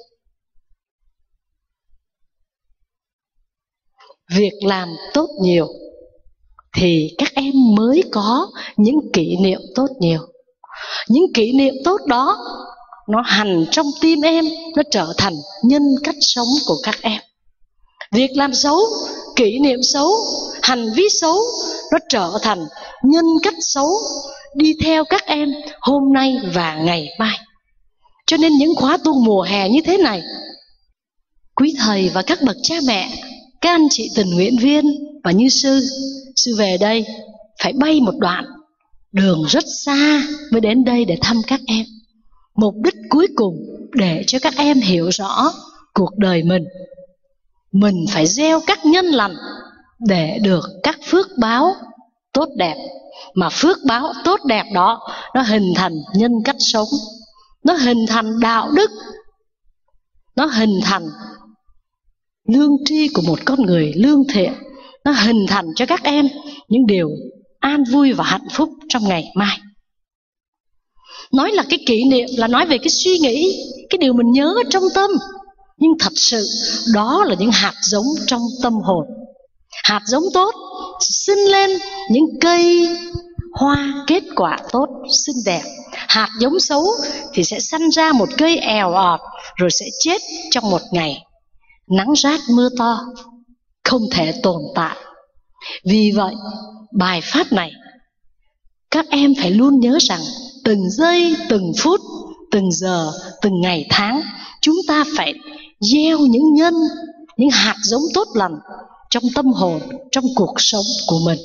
Việc làm tốt nhiều thì các em mới có những kỷ niệm tốt nhiều. Những kỷ niệm tốt đó nó hằn trong tim em, nó trở thành nhân cách sống của các em. Việc làm xấu, kỷ niệm xấu, hành vi xấu, nó trở thành nhân cách xấu đi theo các em hôm nay và ngày mai. Cho nên những khóa tu mùa hè như thế này, quý thầy và các bậc cha mẹ, các anh chị tình nguyện viên và như sư, sư về đây phải bay một đoạn đường rất xa mới đến đây để thăm các em. Mục đích cuối cùng để cho các em hiểu rõ cuộc đời mình, mình phải gieo các nhân lành để được các phước báo tốt đẹp. Mà phước báo tốt đẹp đó, nó hình thành nhân cách sống, nó hình thành đạo đức, nó hình thành lương tri của một con người lương thiện, nó hình thành cho các em những điều an vui và hạnh phúc trong ngày mai. Nói là cái kỷ niệm là nói về cái suy nghĩ, cái điều mình nhớ trong tâm. Nhưng thật sự đó là những hạt giống trong tâm hồn. Hạt giống tốt sinh lên những cây hoa kết quả tốt, xinh đẹp. Hạt giống xấu thì sẽ sanh ra một cây èo ọt, rồi sẽ chết trong một ngày nắng rát mưa to, không thể tồn tại. Vì vậy, bài pháp này các em phải luôn nhớ rằng từng giây, từng phút, từng giờ, từng ngày tháng, chúng ta phải gieo những nhân những hạt giống tốt lành trong tâm hồn, trong cuộc sống của mình.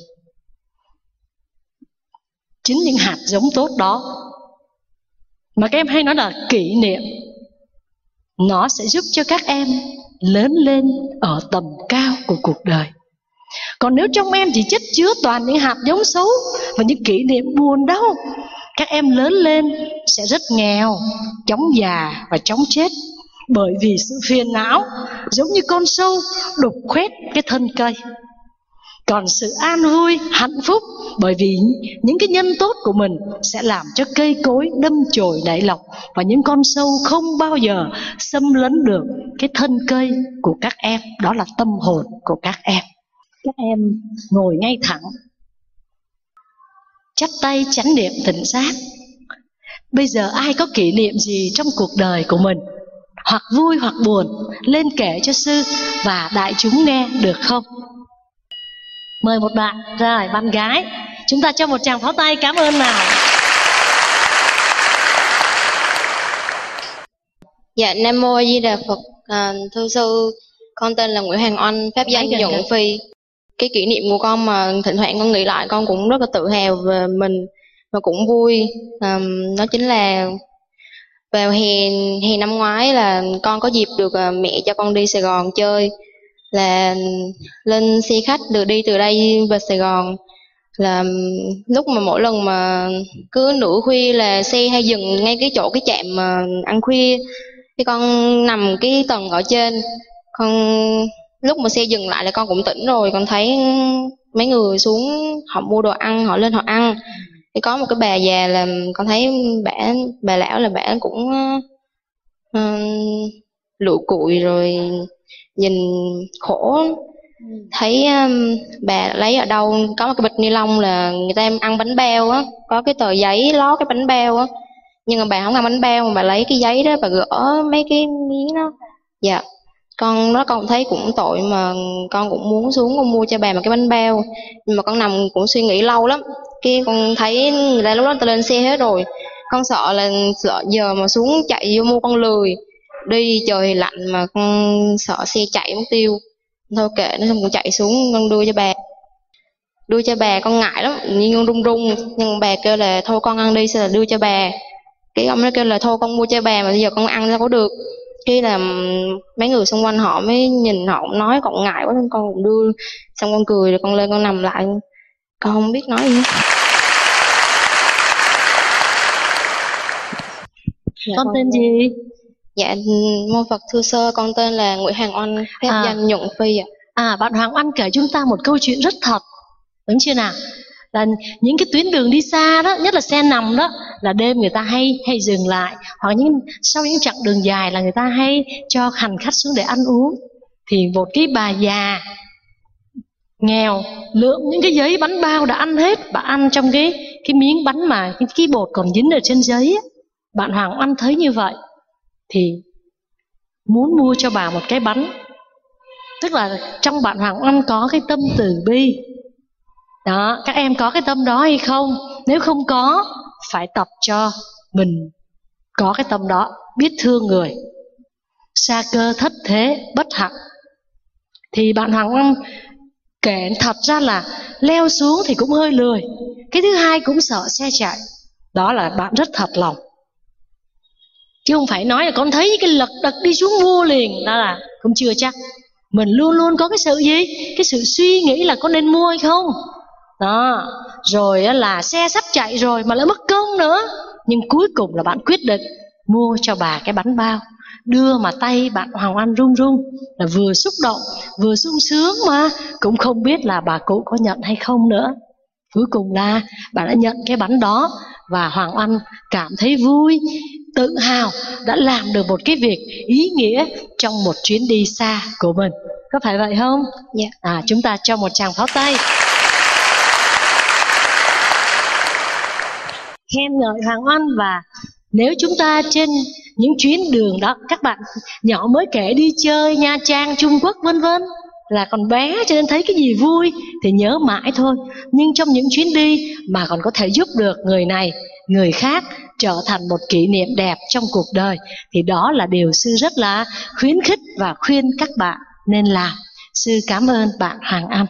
Chính những hạt giống tốt đó mà các em hay nói là kỷ niệm, nó sẽ giúp cho các em lớn lên ở tầm cao của cuộc đời. Còn nếu trong em chỉ chất chứa toàn những hạt giống xấu và những kỷ niệm buồn đau, các em lớn lên sẽ rất nghèo, chóng già và chóng chết. Bởi vì sự phiền não giống như con sâu đục khoét cái thân cây. Còn sự an vui, hạnh phúc, bởi vì những cái nhân tốt của mình sẽ làm cho cây cối đâm chồi nảy lọc, và những con sâu không bao giờ xâm lấn được cái thân cây của các em. Đó là tâm hồn của các em. Các em ngồi ngay thẳng, chắp tay chánh niệm tỉnh giác. Bây giờ ai có kỷ niệm gì trong cuộc đời của mình, hoặc vui hoặc buồn, lên kể cho sư và đại chúng nghe được không? Mời một bạn. Rồi, bạn gái, chúng ta cho một tràng pháo tay cảm ơn nào. Dạ, Nam Mô A Di Đà Phật. À, thưa sư, con tên là Nguyễn Hoàng Oanh, pháp danh Nhuận Phi. Cái kỷ niệm của con mà thỉnh thoảng con nghĩ lại, con cũng rất là tự hào về mình và cũng vui. À, đó chính là vào hè hè năm ngoái là con có dịp được uh, mẹ cho con đi Sài Gòn chơi, là lên xe khách được đi từ đây về Sài Gòn. Là lúc mà mỗi lần mà cứ nửa khuya là xe hay dừng ngay cái chỗ cái trạm mà ăn khuya, thì con nằm cái tầng ở trên, con lúc mà xe dừng lại là con cũng tỉnh rồi, con thấy mấy người xuống họ mua đồ ăn, họ lên họ ăn. Thì có một cái bà già là con thấy bà bà lão là bà cũng uh, lụi cụi rồi nhìn khổ. Thấy um, bà lấy ở đâu có một cái bịch ni lông là người ta ăn bánh bao á, có cái tờ giấy lót cái bánh bao á, nhưng mà bà không ăn bánh bao mà bà lấy cái giấy đó bà gỡ mấy cái miếng đó. Dạ, con nó con thấy cũng tội mà con cũng muốn xuống con mua cho bà một cái bánh bao, nhưng mà con nằm cũng suy nghĩ lâu lắm. Cái con thấy người ta lúc đó ta lên xe hết rồi, con sợ là sợ giờ mà xuống chạy vô mua, con lười đi, trời lạnh mà con sợ xe chạy mất tiêu. Thôi kệ nó, cũng chạy xuống con đưa cho bà đưa cho bà con ngại lắm, nhưng con run run, nhưng bà kêu là thôi con ăn đi, sao là đưa cho bà. Cái ông nó kêu là thôi con mua cho bà mà bây giờ con ăn sao có được. Khi là mấy người xung quanh họ mới nhìn, họ cũng nói còn ngại quá nên con cũng đưa, xong con cười rồi con lên con nằm lại, con không biết nói gì hết. Dạ, con tên gì? Dạ, mô Phật thưa sơ, con tên là Nguyễn Hoàng Oanh, phép à. danh Nhuận Phi ạ. À, bạn Hoàng Oanh kể chúng ta một câu chuyện rất thật, đúng chưa nào? Là những cái tuyến đường đi xa đó, nhất là xe nằm đó, là đêm người ta hay hay dừng lại, hoặc những sau những chặng đường dài là người ta hay cho hành khách xuống để ăn uống. Thì một cái bà già nghèo lượm những cái giấy bánh bao đã ăn hết, bà ăn trong cái cái miếng bánh mà cái, cái bột còn dính ở trên giấy ấy. Bạn Hoàng Oanh thấy như vậy thì muốn mua cho bà một cái bánh. Tức là trong bạn Hoàng Oanh có cái tâm từ bi đó. Các em có cái tâm đó hay không? Nếu không có, phải tập cho mình có cái tâm đó, biết thương người. Sa cơ thất thế bất hạnh. Thì bạn Hoàng Oanh kể thật ra là leo xuống thì cũng hơi lười, cái thứ hai cũng sợ xe chạy. Đó là bạn rất thật lòng, chứ không phải nói là con thấy cái lật đật đi xuống mua liền. Đó là cũng chưa chắc. Mình luôn luôn có cái sự gì? Cái sự suy nghĩ là có nên mua hay không. Đó. Rồi là xe sắp chạy rồi mà lại mất công nữa, nhưng cuối cùng là bạn quyết định mua cho bà cái bánh bao. Đưa mà tay bạn Hoàng Oanh run run, là vừa xúc động vừa sung sướng, mà cũng không biết là bà cụ có nhận hay không nữa. Cuối cùng là bà đã nhận cái bánh đó, và Hoàng Oanh cảm thấy vui, tự hào đã làm được một cái việc ý nghĩa trong một chuyến đi xa của mình. Có phải vậy không? Dạ. À, chúng ta cho một tràng pháo tay khen ngợi Hoàng Oanh. Và nếu chúng ta trên những chuyến đường đó, các bạn nhỏ mới kể đi chơi Nha Trang, Trung Quốc vân vân, là còn bé cho nên thấy cái gì vui thì nhớ mãi thôi. Nhưng trong những chuyến đi mà còn có thể giúp được người này người khác trở thành một kỷ niệm đẹp trong cuộc đời, thì đó là điều sư rất là khuyến khích và khuyên các bạn nên làm. Sư cảm ơn bạn Hoàng Anh.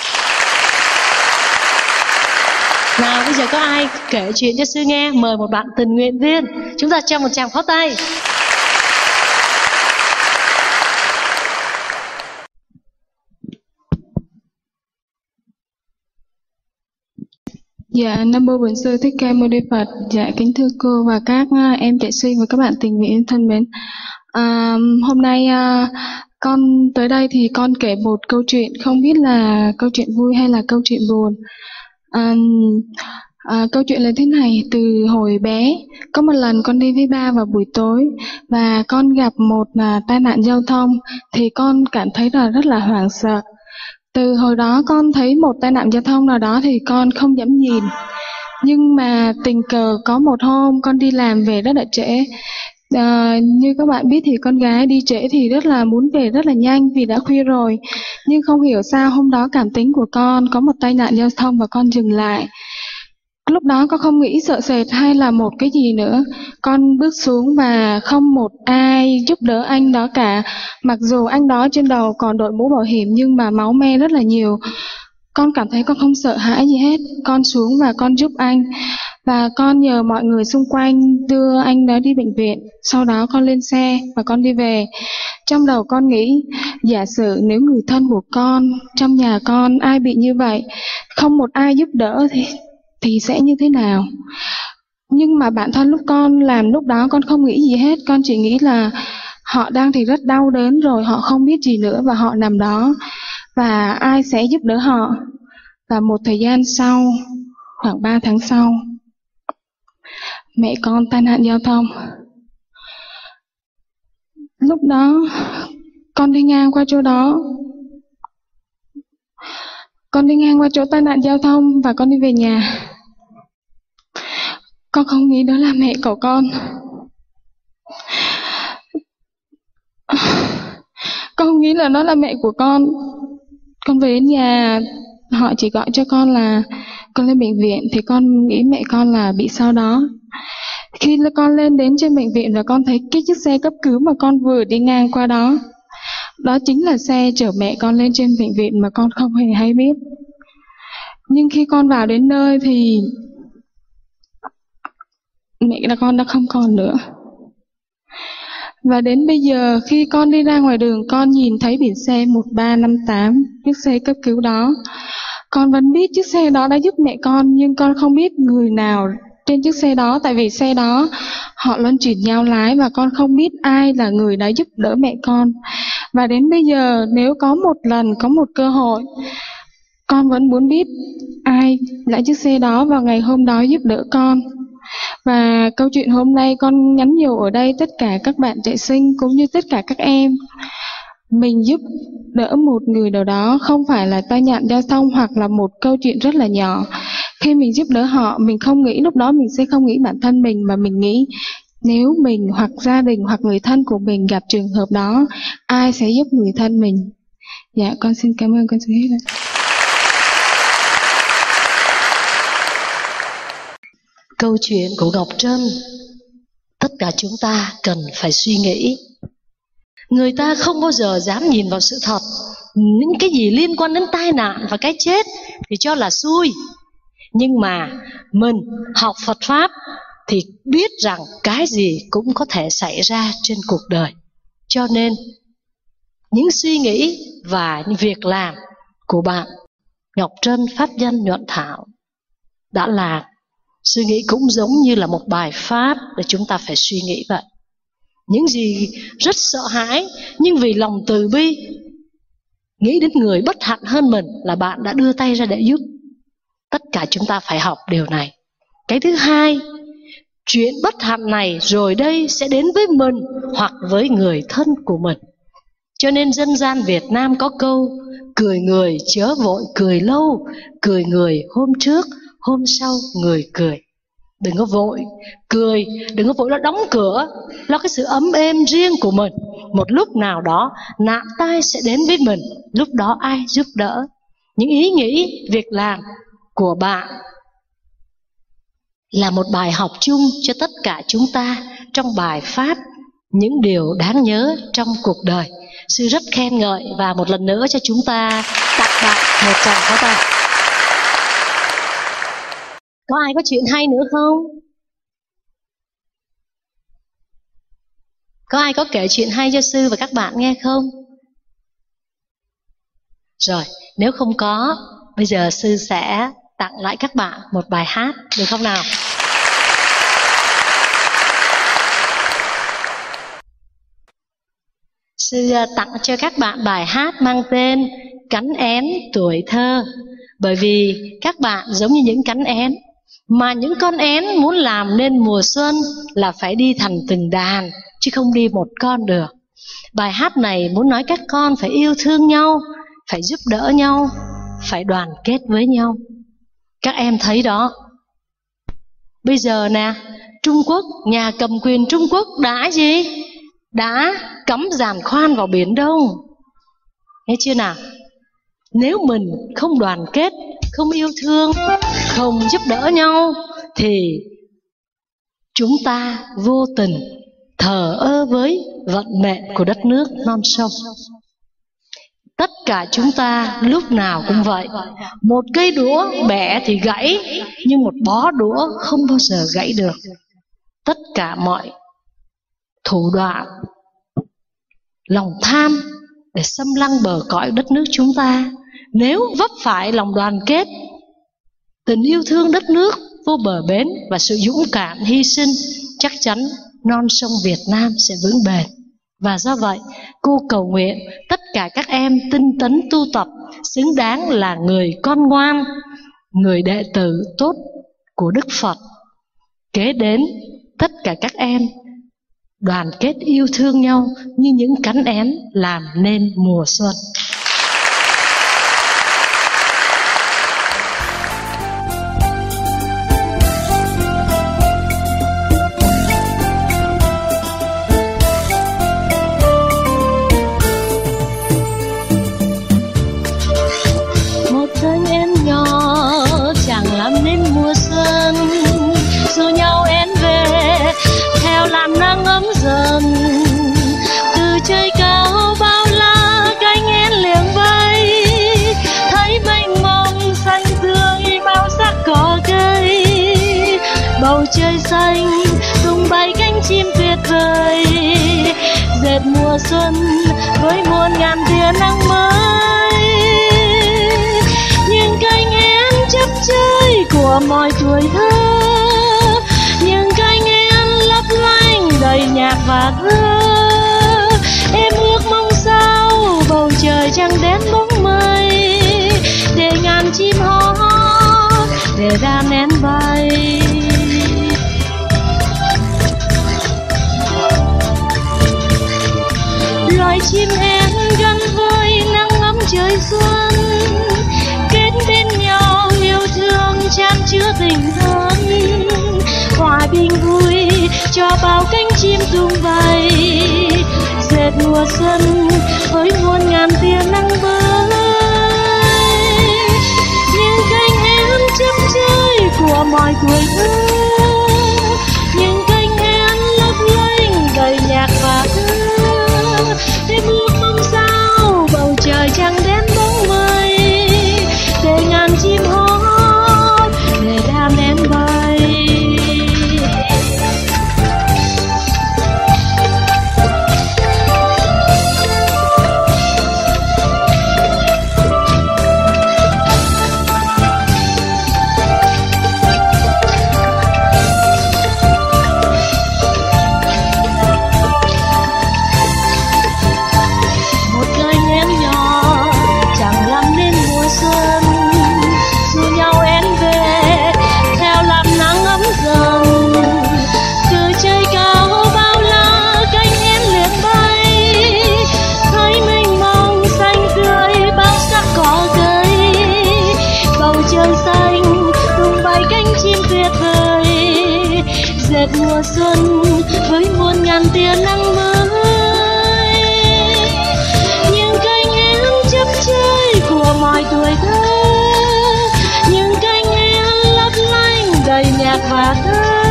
Nào bây giờ có ai kể chuyện cho sư nghe? Mời một bạn tình nguyện viên. Chúng ta cho một tràng pháo tay. Dạ, Nam Mô Bổn Sư Thích Ca Mâu Ni Phật. Dạ, kính thưa cô và các uh, em trẻ sinh và các bạn tình nguyện thân mến. À, hôm nay uh, con tới đây thì con kể một câu chuyện, không biết là câu chuyện vui hay là câu chuyện buồn. À, à, câu chuyện là thế này. Từ hồi bé, có một lần con đi với ba vào buổi tối và con gặp một uh, tai nạn giao thông, thì con cảm thấy là rất là hoảng sợ. Từ hồi đó con thấy một tai nạn giao thông nào đó thì con không dám nhìn. Nhưng mà tình cờ có một hôm con đi làm về rất là trễ. À, như các bạn biết thì con gái đi trễ thì rất là muốn về rất là nhanh vì đã khuya rồi. Nhưng không hiểu sao hôm đó cảm tính của con có một tai nạn giao thông và con dừng lại. Lúc đó con không nghĩ sợ sệt hay là một cái gì nữa. Con bước xuống và không một ai giúp đỡ anh đó cả. Mặc dù anh đó trên đầu còn đội mũ bảo hiểm nhưng mà máu me rất là nhiều. Con cảm thấy con không sợ hãi gì hết. Con xuống và con giúp anh. Và con nhờ mọi người xung quanh đưa anh đó đi bệnh viện. Sau đó con lên xe và con đi về. Trong đầu con nghĩ, giả sử nếu người thân của con, trong nhà con ai bị như vậy, không một ai giúp đỡ thì thì sẽ như thế nào. Nhưng mà bản thân lúc con làm lúc đó con không nghĩ gì hết. Con chỉ nghĩ là họ đang thì rất đau đớn rồi, họ không biết gì nữa và họ nằm đó và ai sẽ giúp đỡ họ. Và một thời gian sau, khoảng ba tháng sau, mẹ con tai nạn giao thông. Lúc đó con đi ngang qua chỗ đó, con đi ngang qua chỗ tai nạn giao thông và con đi về nhà. Con không nghĩ đó là mẹ của con. Con không nghĩ là nó là mẹ của con. Con về đến nhà, họ chỉ gọi cho con là con lên bệnh viện, thì con nghĩ mẹ con là bị sao đó. Khi con lên đến trên bệnh viện và con thấy cái chiếc xe cấp cứu mà con vừa đi ngang qua đó, đó chính là xe chở mẹ con lên trên bệnh viện mà con không hề hay biết. Nhưng khi con vào đến nơi thì mẹ là con đã không còn nữa. Và đến bây giờ khi con đi ra ngoài đường, con nhìn thấy biển xe một ba năm tám, chiếc xe cấp cứu đó. Con vẫn biết chiếc xe đó đã giúp mẹ con, nhưng con không biết người nào trên chiếc xe đó. Tại vì xe đó họ luân chuyển nhau lái và con không biết ai là người đã giúp đỡ mẹ con. Và đến bây giờ nếu có một lần, có một cơ hội, con vẫn muốn biết ai là chiếc xe đó vào ngày hôm đó giúp đỡ con. Và câu chuyện hôm nay con nhắn nhủ ở đây tất cả các bạn trẻ sinh cũng như tất cả các em. Mình giúp đỡ một người nào đó không phải là tai nạn giao thông hoặc là một câu chuyện rất là nhỏ. Khi mình giúp đỡ họ, mình không nghĩ, lúc đó mình sẽ không nghĩ bản thân mình, mà mình nghĩ nếu mình hoặc gia đình hoặc người thân của mình gặp trường hợp đó, ai sẽ giúp người thân mình. Dạ, con xin cảm ơn con sư hết. Câu chuyện của Ngọc Trân, tất cả chúng ta cần phải suy nghĩ. Người ta không bao giờ dám nhìn vào sự thật. Những cái gì liên quan đến tai nạn và cái chết thì cho là xui. Nhưng mà mình học Phật Pháp thì biết rằng cái gì cũng có thể xảy ra trên cuộc đời. Cho nên những suy nghĩ và những việc làm của bạn Ngọc Trân Pháp Nhân Nhuận Thảo đã là suy nghĩ cũng giống như là một bài pháp để chúng ta phải suy nghĩ vậy. Những gì rất sợ hãi, nhưng vì lòng từ bi, nghĩ đến người bất hạnh hơn mình là bạn đã đưa tay ra để giúp. Tất cả chúng ta phải học điều này. Cái thứ hai, chuyện bất hạnh này rồi đây sẽ đến với mình hoặc với người thân của mình. Cho nên dân gian Việt Nam có câu: cười người chớ vội cười lâu, cười người hôm trước, hôm sau người cười. Đừng có vội cười, đừng có vội lo đóng cửa, lo cái sự ấm êm riêng của mình. Một lúc nào đó nạn tai sẽ đến với mình, lúc đó ai giúp đỡ? Những ý nghĩ, việc làm của bạn là một bài học chung cho tất cả chúng ta trong bài pháp những điều đáng nhớ trong cuộc đời. Sư rất khen ngợi và một lần nữa cho chúng ta tặng bạn một tràng pháo tay. Có ai có chuyện hay nữa không? Có ai có kể chuyện hay cho sư và các bạn nghe không? Rồi, nếu không có, bây giờ sư sẽ tặng lại các bạn một bài hát, được không nào? Sư tặng cho các bạn bài hát mang tên Cánh én tuổi thơ. Bởi vì các bạn giống như những cánh én, mà những con én muốn làm nên mùa xuân là phải đi thành từng đàn, chứ không đi một con được. Bài hát này muốn nói các con phải yêu thương nhau, phải giúp đỡ nhau, phải đoàn kết với nhau. Các em thấy đó, bây giờ nè, Trung Quốc, nhà cầm quyền Trung Quốc đã gì? Đã cắm giàn khoan vào Biển Đông. Nghe chưa nào? Nếu mình không đoàn kết, không yêu thương, không giúp đỡ nhau, thì chúng ta vô tình thờ ơ với vận mệnh của đất nước non sông. Tất cả chúng ta lúc nào cũng vậy. Một cây đũa bẻ thì gãy, nhưng một bó đũa không bao giờ gãy được. Tất cả mọi thủ đoạn, lòng tham để xâm lăng bờ cõi đất nước chúng ta, nếu vấp phải lòng đoàn kết, tình yêu thương đất nước vô bờ bến và sự dũng cảm hy sinh, chắc chắn non sông Việt Nam sẽ vững bền. Và do vậy, cô cầu nguyện tất cả các em tinh tấn tu tập, xứng đáng là người con ngoan, người đệ tử tốt của Đức Phật. Kế đến, tất cả các em đoàn kết yêu thương nhau như những cánh én làm nên mùa xuân. Một cánh én nhỏ chẳng làm nên mùa xuân, dù nhau én về theo làn nắng ấm dần. Từ trời cao bao la cánh én liềng vây, thấy mênh mông xanh tươi màu sắc cỏ cây. Bầu trời xanh tung bay cánh chim tuyệt vời, dệt mùa xuân với muôn ngàn tia nắng mới. Những cánh én chấp chơi của mọi tuổi thơ, những cánh én lấp lánh đầy nhạc và thơ. Em ước mong sao bầu trời chẳng đến bóng mây, để ngàn chim hót, để đàn én bay. Loài chim én gắn với nắng ấm trời xuân, kết bên nhau yêu thương chan chứa tình thân. Hòa bình vui cho bao cánh chim tung bay, dệt mùa xuân với muôn ngàn tia nắng mới. Những cánh én chấp chơi của mọi tuổi thơ, những cánh én lấp lánh đầy nhạc và thơ. Em ước mong sao bầu trời chẳng đến bóng mây, để ngàn chim hót, để đàn én bay. Dệt mùa xuân với muôn ngàn tia nắng mới. Những cánh én chấp chơi của mọi tuổi thơ, những cánh én lấp lánh đầy nhạc và thơ.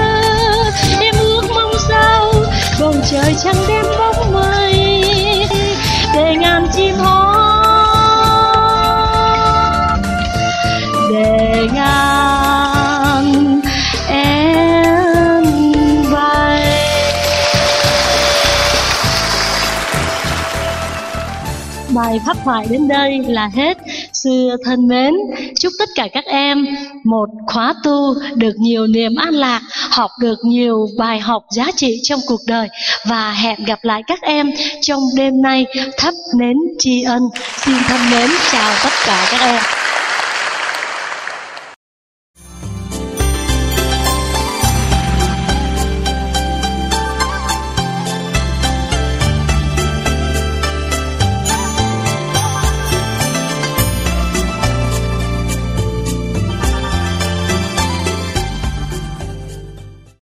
Em ước mong sao bầu trời chẳng đem bóng mây, để bài pháp thoại đến đây là hết. Sư thân mến, chúc tất cả các em một khóa tu được nhiều niềm an lạc, học được nhiều bài học giá trị trong cuộc đời, và hẹn gặp lại các em trong đêm nay thắp nến tri ân. Xin thân mến chào tất cả các em.